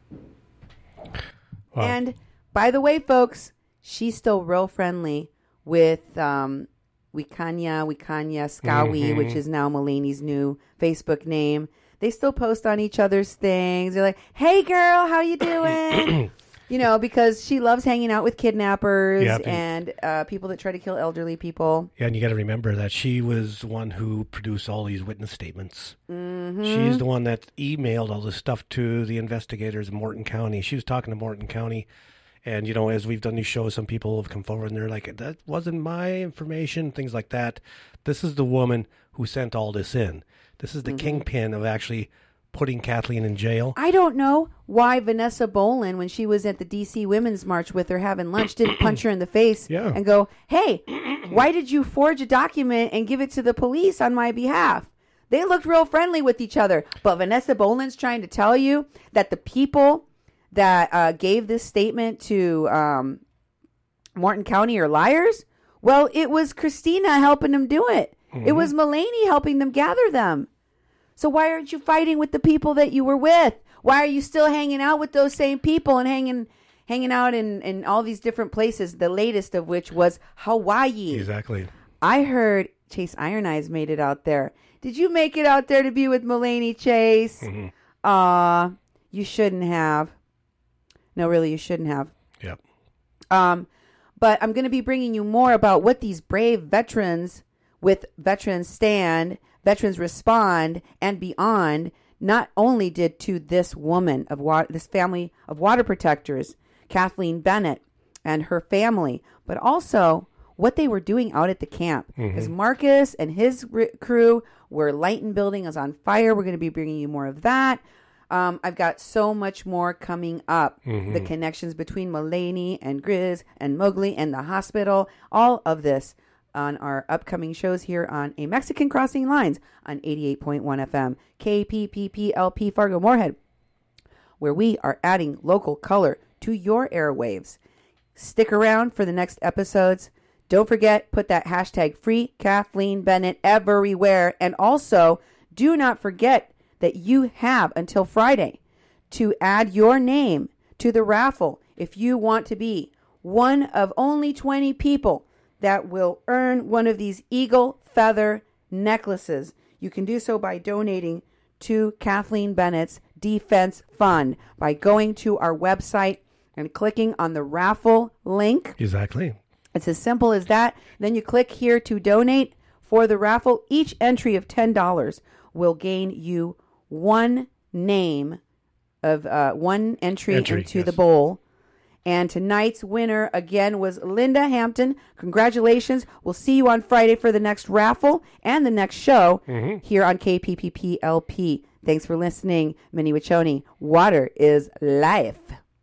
B: Wow.
A: And by the way, folks, she's still real friendly with um, Wikanya, Wikanya Skawi,
B: Mm-hmm.
A: which is now Mulaney's new Facebook name. They still post on each other's things. They're like, "Hey, girl, how you doing?" You know, because she loves hanging out with kidnappers
B: Yep.
A: and uh, people that try to kill elderly people.
B: Yeah, and you got to remember that she was the one who produced all these witness statements.
A: Mm-hmm.
B: She's the one that emailed all this stuff to the investigators in Morton County. She was talking to Morton County. And, you know, as we've done these shows, some people have come forward and they're like, that wasn't my information, things like that. This is the woman who sent all this in. This is the
A: Mm-hmm.
B: kingpin of actually putting Kathleen in jail.
A: I don't know why Vanessa Bolin, when she was at the D C Women's March with her having lunch, didn't punch her in the face
B: Yeah.
A: and go, "Hey, why did you forge a document and give it to the police on my behalf?" They looked real friendly with each other. But Vanessa Bolin's trying to tell you that the people that uh, gave this statement to um, Morton County are liars. Well, it was Christina helping them do it.
B: Mm-hmm.
A: It was Mulaney helping them gather them. So why aren't you fighting with the people that you were with? Why are you still hanging out with those same people and hanging hanging out in, in all these different places, the latest of which was Hawaii?
B: Exactly.
A: I heard Chase Iron Eyes made it out there. Did you make it out there to be with Mulaney, Chase?
B: Mm-hmm.
A: Aw, you shouldn't have. No, really, you shouldn't have.
B: Yep.
A: Um, but I'm going to be bringing you more about what these brave veterans with Veterans Stand, Veterans Respond, and Beyond not only did to this woman of water, this family of water protectors, Kathleen Bennett and her family, but also what they were doing out at the camp. Because mm-hmm. Marcus and his r- crew were lighting buildings on fire. We're going to be bringing you more of that. Um, I've got so much more coming up. Mm-hmm. The connections between Mulaney and Grizz and Mowgli and the hospital. All of this on our upcoming shows here on A Mexican Crossing Lines on eighty-eight point one F M, K P P P L P Fargo Moorhead, where we are adding local color to your airwaves. Stick around for the next episodes. Don't forget, put that hashtag free Kathleen Bennett everywhere. And also, do not forget that you have until Friday to add your name to the raffle if you want to be one of only twenty people that will earn one of these eagle feather necklaces. You can do so by donating to Kathleen Bennett's Defense Fund by going to our website and clicking on the raffle link.
B: Exactly.
A: It's as simple as that. Then you click here to donate for the raffle. Each entry of ten dollars will gain you one name of uh, one entry,
B: entry
A: into
B: yes.
A: the bowl. And tonight's winner, again, was Linda Hampton. Congratulations. We'll see you on Friday for the next raffle and the next show mm-hmm. here on K P P P L P. Thanks for listening. Minnie Wachoni. Water is life.